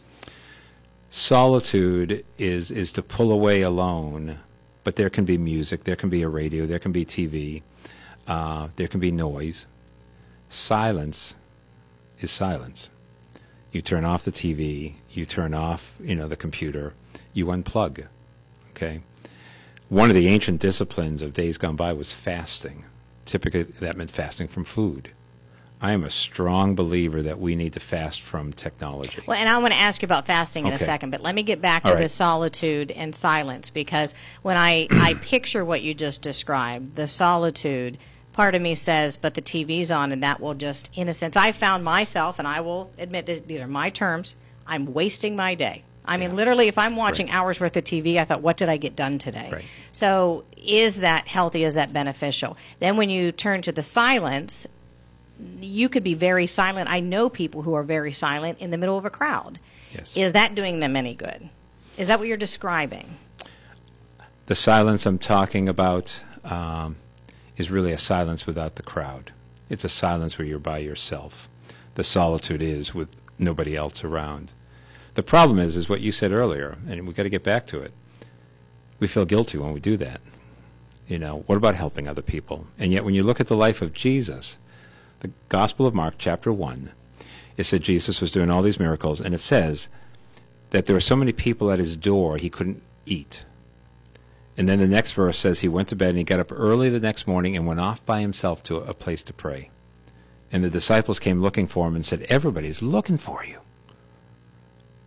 Solitude is is to pull away alone, but there can be music, there can be a radio, there can be T V, uh, there can be noise. Silence is silence. You turn off the T V, you turn off, you know, the computer, you unplug. Okay? One of the ancient disciplines of days gone by was fasting. Typically, that meant fasting from food. I am a strong believer that we need to fast from technology. Well, and I want to ask you about fasting in Okay. a second, but let me get back to All the right. solitude and silence, because when I, I picture what you just described, the solitude, part of me says, but the T V's on, and that will just, in a sense, I found myself, and I will admit this, these are my terms, I'm wasting my day. I mean, Yeah. literally, if I'm watching Right. hours worth of T V, I thought, what did I get done today? Right. So is that healthy? Is that beneficial? Then when you turn to the silence, you could be very silent. I know people who are very silent in the middle of a crowd. Yes. Is that doing them any good? Is that what you're describing? The silence I'm talking about um, is really a silence without the crowd. It's a silence where you're by yourself. The solitude is with nobody else around. The problem is, is what you said earlier, and we've got to get back to it. We feel guilty when we do that. You know, what about helping other people? And yet when you look at the life of Jesus, the Gospel of Mark, chapter one, it said Jesus was doing all these miracles, and it says that there were so many people at his door he couldn't eat. And then the next verse says he went to bed and he got up early the next morning and went off by himself to a place to pray. And the disciples came looking for him and said, everybody's looking for you.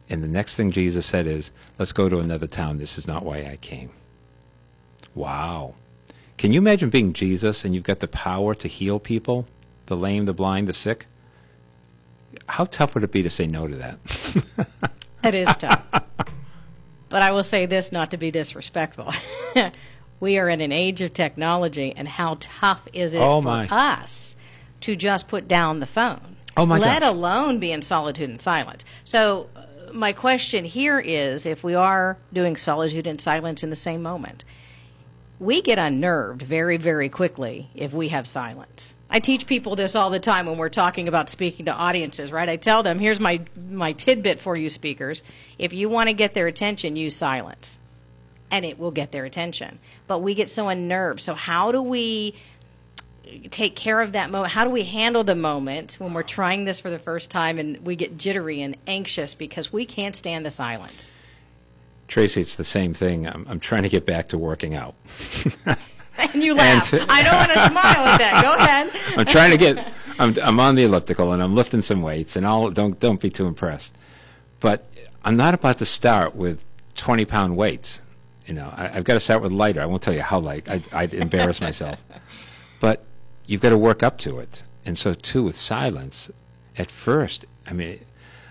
And the next thing Jesus said is, let's go to another town. This is not why I came. Wow. Can you imagine being Jesus and you've got the power to heal people, the lame, the blind, the sick? How tough would it be to say no to that? It is tough. But I will say this, not to be disrespectful. We are in an age of technology, and how tough is it oh for my. us to just put down the phone? Oh my Let gosh. alone be in solitude and silence. So uh, my question here is, if we are doing solitude and silence in the same moment, we get unnerved very, very quickly if we have silence. I teach people this all the time when we're talking about speaking to audiences, right? I tell them, here's my, my tidbit for you speakers. If you want to get their attention, use silence, and it will get their attention. But we get so unnerved. So how do we take care of that moment? How do we handle the moment when we're trying this for the first time and we get jittery and anxious because we can't stand the silence? Tracy, it's the same thing. I'm, I'm trying to get back to working out. And you laugh. And- I don't want to smile at that. Go ahead. I'm trying to get. I'm I'm on the elliptical and I'm lifting some weights, and I'll don't don't be too impressed. But I'm not about to start with twenty pound weights. You know, I, I've got to start with lighter. I won't tell you how light. I, I'd embarrass myself. But you've got to work up to it, and so too with silence. At first, I mean,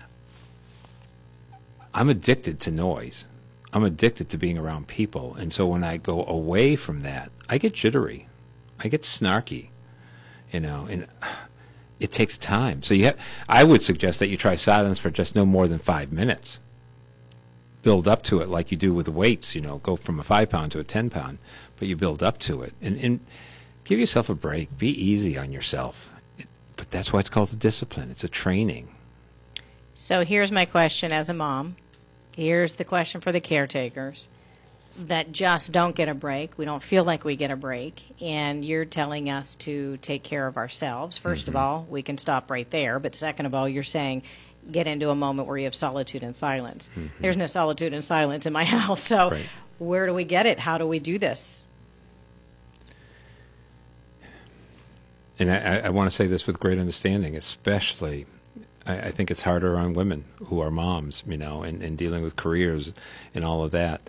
I'm addicted to noise. I'm addicted to being around people, and so when I go away from that, I get jittery, I get snarky, you know, and it takes time. So you have, I would suggest that you try silence for just no more than five minutes. Build up to it like you do with weights, you know, go from a five pound to a ten pound, but you build up to it, and, and give yourself a break. Be easy on yourself. It, but that's why it's called the discipline. It's a training. So here's my question as a mom. Here's the question for the caretakers that just don't get a break. We don't feel like we get a break. And you're telling us to take care of ourselves. First Mm-hmm. of all, we can stop right there. But second of all, you're saying get into a moment where you have solitude and silence. Mm-hmm. There's no solitude and silence in my house. So Right. where do we get it? How do we do this? And I, I want to say this with great understanding, especially I, I think it's harder on women who are moms, you know, and, and dealing with careers and all of that.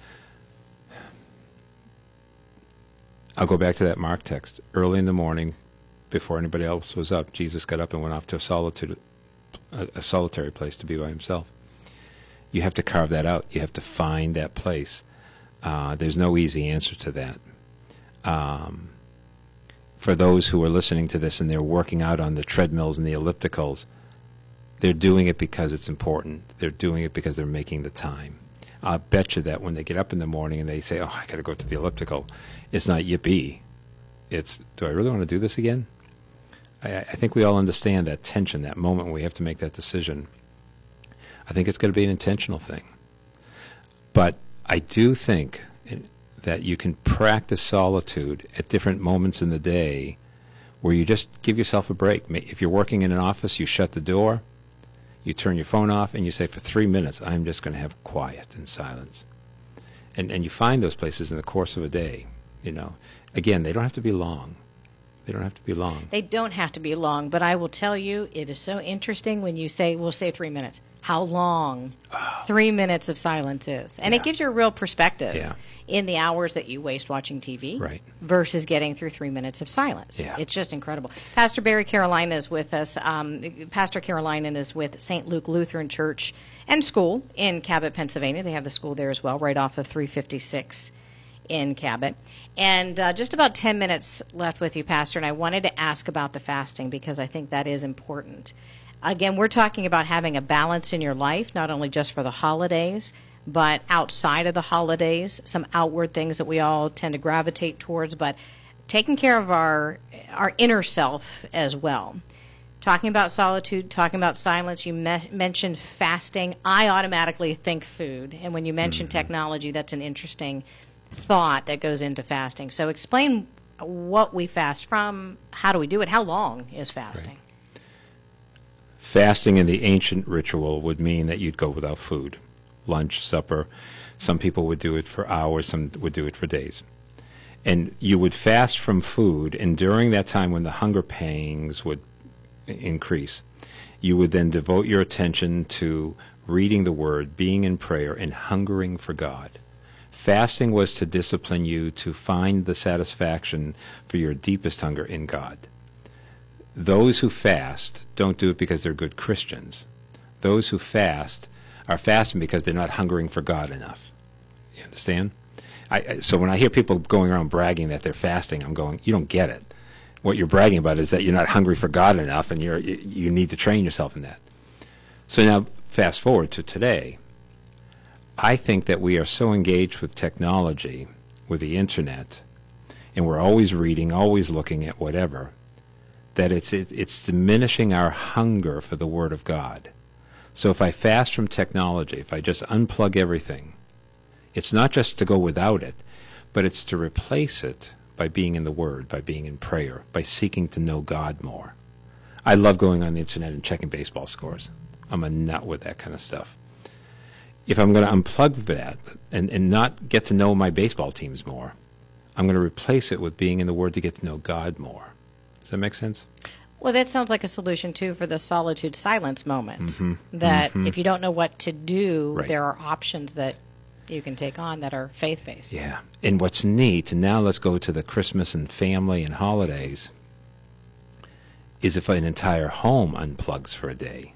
I'll go back to that Mark text. Early in the morning, before anybody else was up, Jesus got up and went off to a solitude, a, a solitary place to be by himself. You have to carve that out. You have to find that place. Uh, there's no easy answer to that. Um, for those who are listening to this and they're working out on the treadmills and the ellipticals, they're doing it because it's important. They're doing it because they're making the time. I'll bet you that when they get up in the morning and they say, oh, I got to go to the elliptical, it's not yippee. It's, do I really want to do this again? I, I think we all understand that tension, that moment when we have to make that decision. I think it's going to be an intentional thing. But I do think that you can practice solitude at different moments in the day where you just give yourself a break. If you're working in an office, you shut the door, you turn your phone off, and you say, for three minutes, I'm just going to have quiet and silence. And and you find those places in the course of a day. You know, again, they don't have to be long. They don't have to be long. They don't have to be long, but I will tell you, it is so interesting when you say, we'll say three minutes, how long Oh. three minutes of silence is. And Yeah. it gives you a real perspective Yeah. in the hours that you waste watching T V Right. versus getting through three minutes of silence. Yeah. It's just incredible. Pastor Barry Carolina is with us. Um, Pastor Carolina is with Saint Luke Lutheran Church and School in Cabot, Pennsylvania. They have the school there as well, right off of three fifty-six in Cabot. And uh, just about ten minutes left with you, Pastor, and I wanted to ask about the fasting because I think that is important. Again, we're talking about having a balance in your life, not only just for the holidays, but outside of the holidays, some outward things that we all tend to gravitate towards, but taking care of our our inner self as well. Talking about solitude, talking about silence, you me- mentioned fasting. I automatically think food, and when you mention Mm-hmm. technology, that's an interesting thought that goes into fasting. So explain what we fast from, how do we do it, how long is fasting? Right. Fasting in the ancient ritual would mean that you'd go without food, lunch, supper. Some people would do it for hours, some would do it for days. And you would fast from food, and during that time when the hunger pangs would i- increase, you would then devote your attention to reading the Word, being in prayer, and hungering for God. Fasting was to discipline you to find the satisfaction for your deepest hunger in God. Those who fast don't do it because they're good Christians. Those who fast are fasting because they're not hungering for God enough. You understand? I, so when I hear people going around bragging that they're fasting, I'm going, you don't get it. What you're bragging about is that you're not hungry for God enough, and you're, you, you need to train yourself in that. So now, fast forward to today. I think that we are so engaged with technology, with the internet, and we're always reading, always looking at whatever, that it's it, it's diminishing our hunger for the Word of God. So if I fast from technology, if I just unplug everything, it's not just to go without it, but it's to replace it by being in the Word, by being in prayer, by seeking to know God more. I love going on the internet and checking baseball scores. I'm a nut with that kind of stuff. If I'm going to unplug that and, and not get to know my baseball teams more, I'm going to replace it with being in the Word to get to know God more. Does that make sense? Well, that sounds like a solution, too, for the solitude silence moment. Mm-hmm. That Mm-hmm. if you don't know what to do, Right. there are options that you can take on that are faith-based. Yeah. And what's neat, and now let's go to the Christmas and family and holidays, is if an entire home unplugs for a day,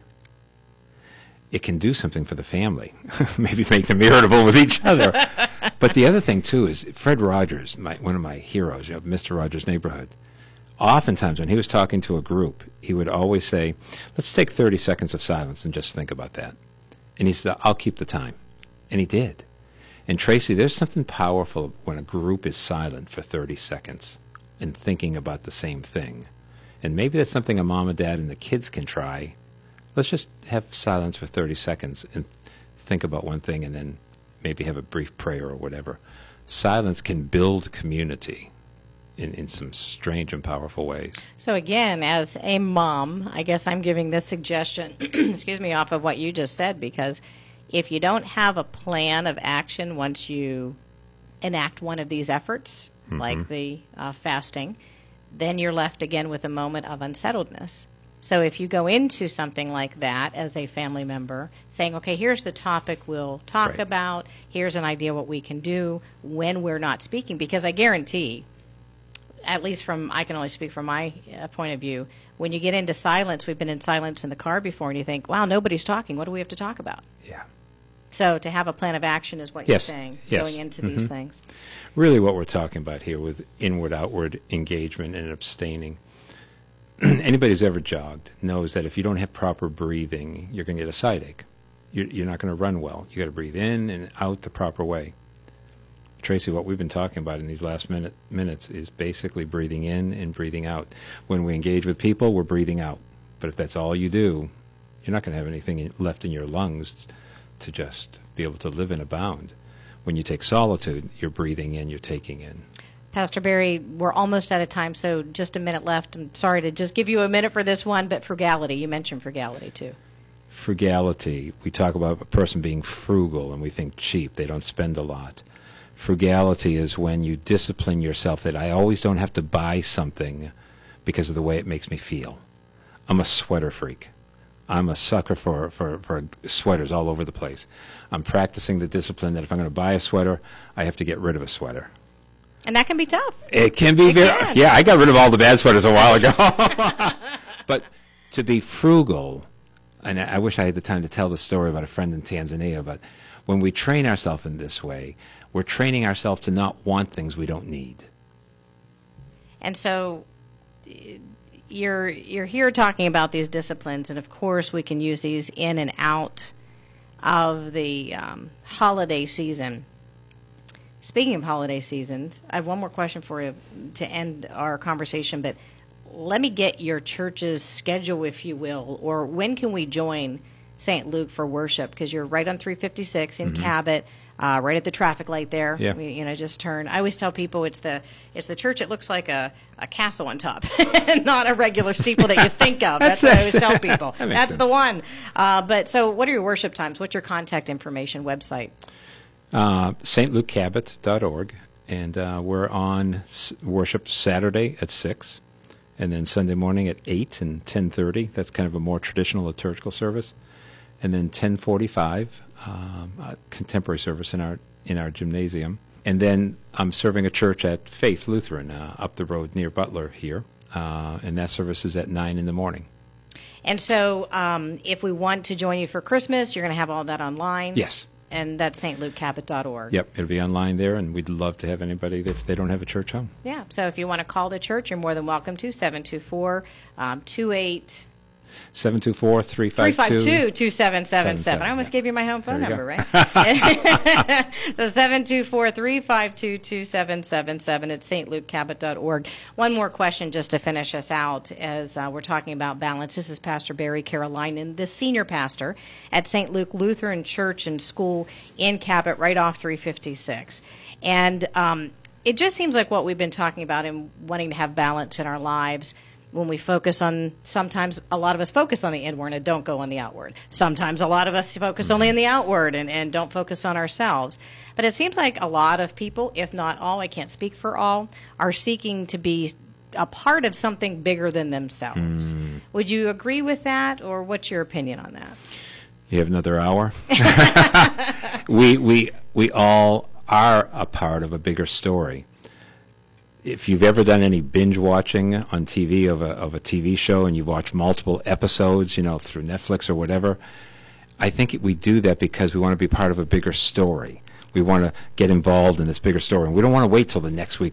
it can do something for the family. Maybe make them irritable with each other. But the other thing, too, is Fred Rogers, my, one of my heroes, you know, Mister Rogers' Neighborhood, oftentimes when he was talking to a group, he would always say, let's take thirty seconds of silence and just think about that. And he said, I'll keep the time. And he did. And Tracy, there's something powerful when a group is silent for thirty seconds and thinking about the same thing. And maybe that's something a mom and dad and the kids can try. Let's just have silence for thirty seconds and think about one thing and then maybe have a brief prayer or whatever. Silence can build community in, in some strange and powerful ways. So again, as a mom, I guess I'm giving this suggestion, excuse me, off of what you just said, because if you don't have a plan of action once you enact one of these efforts, mm-hmm. like the uh, fasting, then you're left again with a moment of unsettledness. So if you go into something like that as a family member, saying, okay, here's the topic we'll talk Right. about, here's an idea what we can do when we're not speaking, because I guarantee, at least from, I can only speak from my uh, point of view, when you get into silence, we've been in silence in the car before, and you think, wow, nobody's talking, what do we have to talk about? Yeah. So to have a plan of action is what Yes. you're saying, Yes. going into Mm-hmm. these things. Really what we're talking about here with inward-outward engagement and abstaining. Anybody who's ever jogged knows that if you don't have proper breathing, you're going to get a side ache. You're, you're not going to run well. You got to breathe in and out the proper way. Tracy, what we've been talking about in these last minute, minutes is basically breathing in and breathing out. When we engage with people, we're breathing out. But if that's all you do, you're not going to have anything in, left in your lungs to just be able to live and abound. When you take solitude, you're breathing in, you're taking in. Pastor Barry, we're almost out of time, so just a minute left. I'm sorry to just give you a minute for this one, but frugality, you mentioned frugality too. Frugality, we talk about a person being frugal and we think cheap, they don't spend a lot. Frugality is when you discipline yourself that I always don't have to buy something because of the way it makes me feel. I'm a sweater freak. I'm a sucker for, for, for sweaters all over the place. I'm practicing the discipline that if I'm going to buy a sweater, I have to get rid of a sweater. And that can be tough. It can be It very, can. yeah, I got rid of all the bad sweaters a while ago. But to be frugal, and I I wish I had the time to tell the story about a friend in Tanzania, but when we train ourselves in this way, we're training ourselves to not want things we don't need. And so you're you're here talking about these disciplines, and of course we can use these in and out of the um, holiday season. Speaking of holiday seasons, I have one more question for you to end our conversation, but let me get your church's schedule, if you will, or when can we join Saint Luke for worship? Because you're right on three fifty-six in mm-hmm. Cabot, uh, right at the traffic light there. Yeah. We, you know, just turn. I always tell people it's the it's the church. It looks like a, a castle on top, not a regular steeple that you think of. That's, That's what I always tell people. that That's sense. the one. Uh, but so, what are your worship times? What's your contact information website? Uh, St Luke Cabot dot org, and uh, we're on s- worship Saturday at six, and then Sunday morning at eight and ten thirty. That's kind of a more traditional liturgical service. and then ten forty-five, um, a contemporary service in our in our gymnasium. And then I'm serving a church at Faith Lutheran uh, up the road near Butler here, uh, and that service is at nine in the morning. And so um, if we want to join you for Christmas, you're going to have all that online? Yes. And that's S T Luke Cabot dot org. Yep, it'll be online there, and we'd love to have anybody if they don't have a church home. Yeah, so if you want to call the church, you're more than welcome to, seven two four, two eight... seven two four, three five two, two seven seven seven. I almost yeah. gave you my home phone There you number, go. right? So seven two four, three five two, two seven seven seven at S T Luke Cabot dot org. One more question just to finish us out as uh, we're talking about balance. This is Pastor Barry Carolinen, the senior pastor at Saint Luke Lutheran Church and School in Cabot, right off three fifty-six. And um, it just seems like what we've been talking about and wanting to have balance in our lives. When we focus on, sometimes a lot of us focus on the inward and don't go on the outward. Sometimes a lot of us focus only on the outward and, and don't focus on ourselves. But it seems like a lot of people, if not all, I can't speak for all, are seeking to be a part of something bigger than themselves. Mm. Would you agree with that, or what's your opinion on that? You have another hour? we, we, we all are a part of a bigger story. If you've ever done any binge watching on T V of a of a T V show and you watch multiple episodes, you know, through Netflix or whatever, I think we do that because we want to be part of a bigger story. We want to get involved in this bigger story, and we don't want to wait till the next week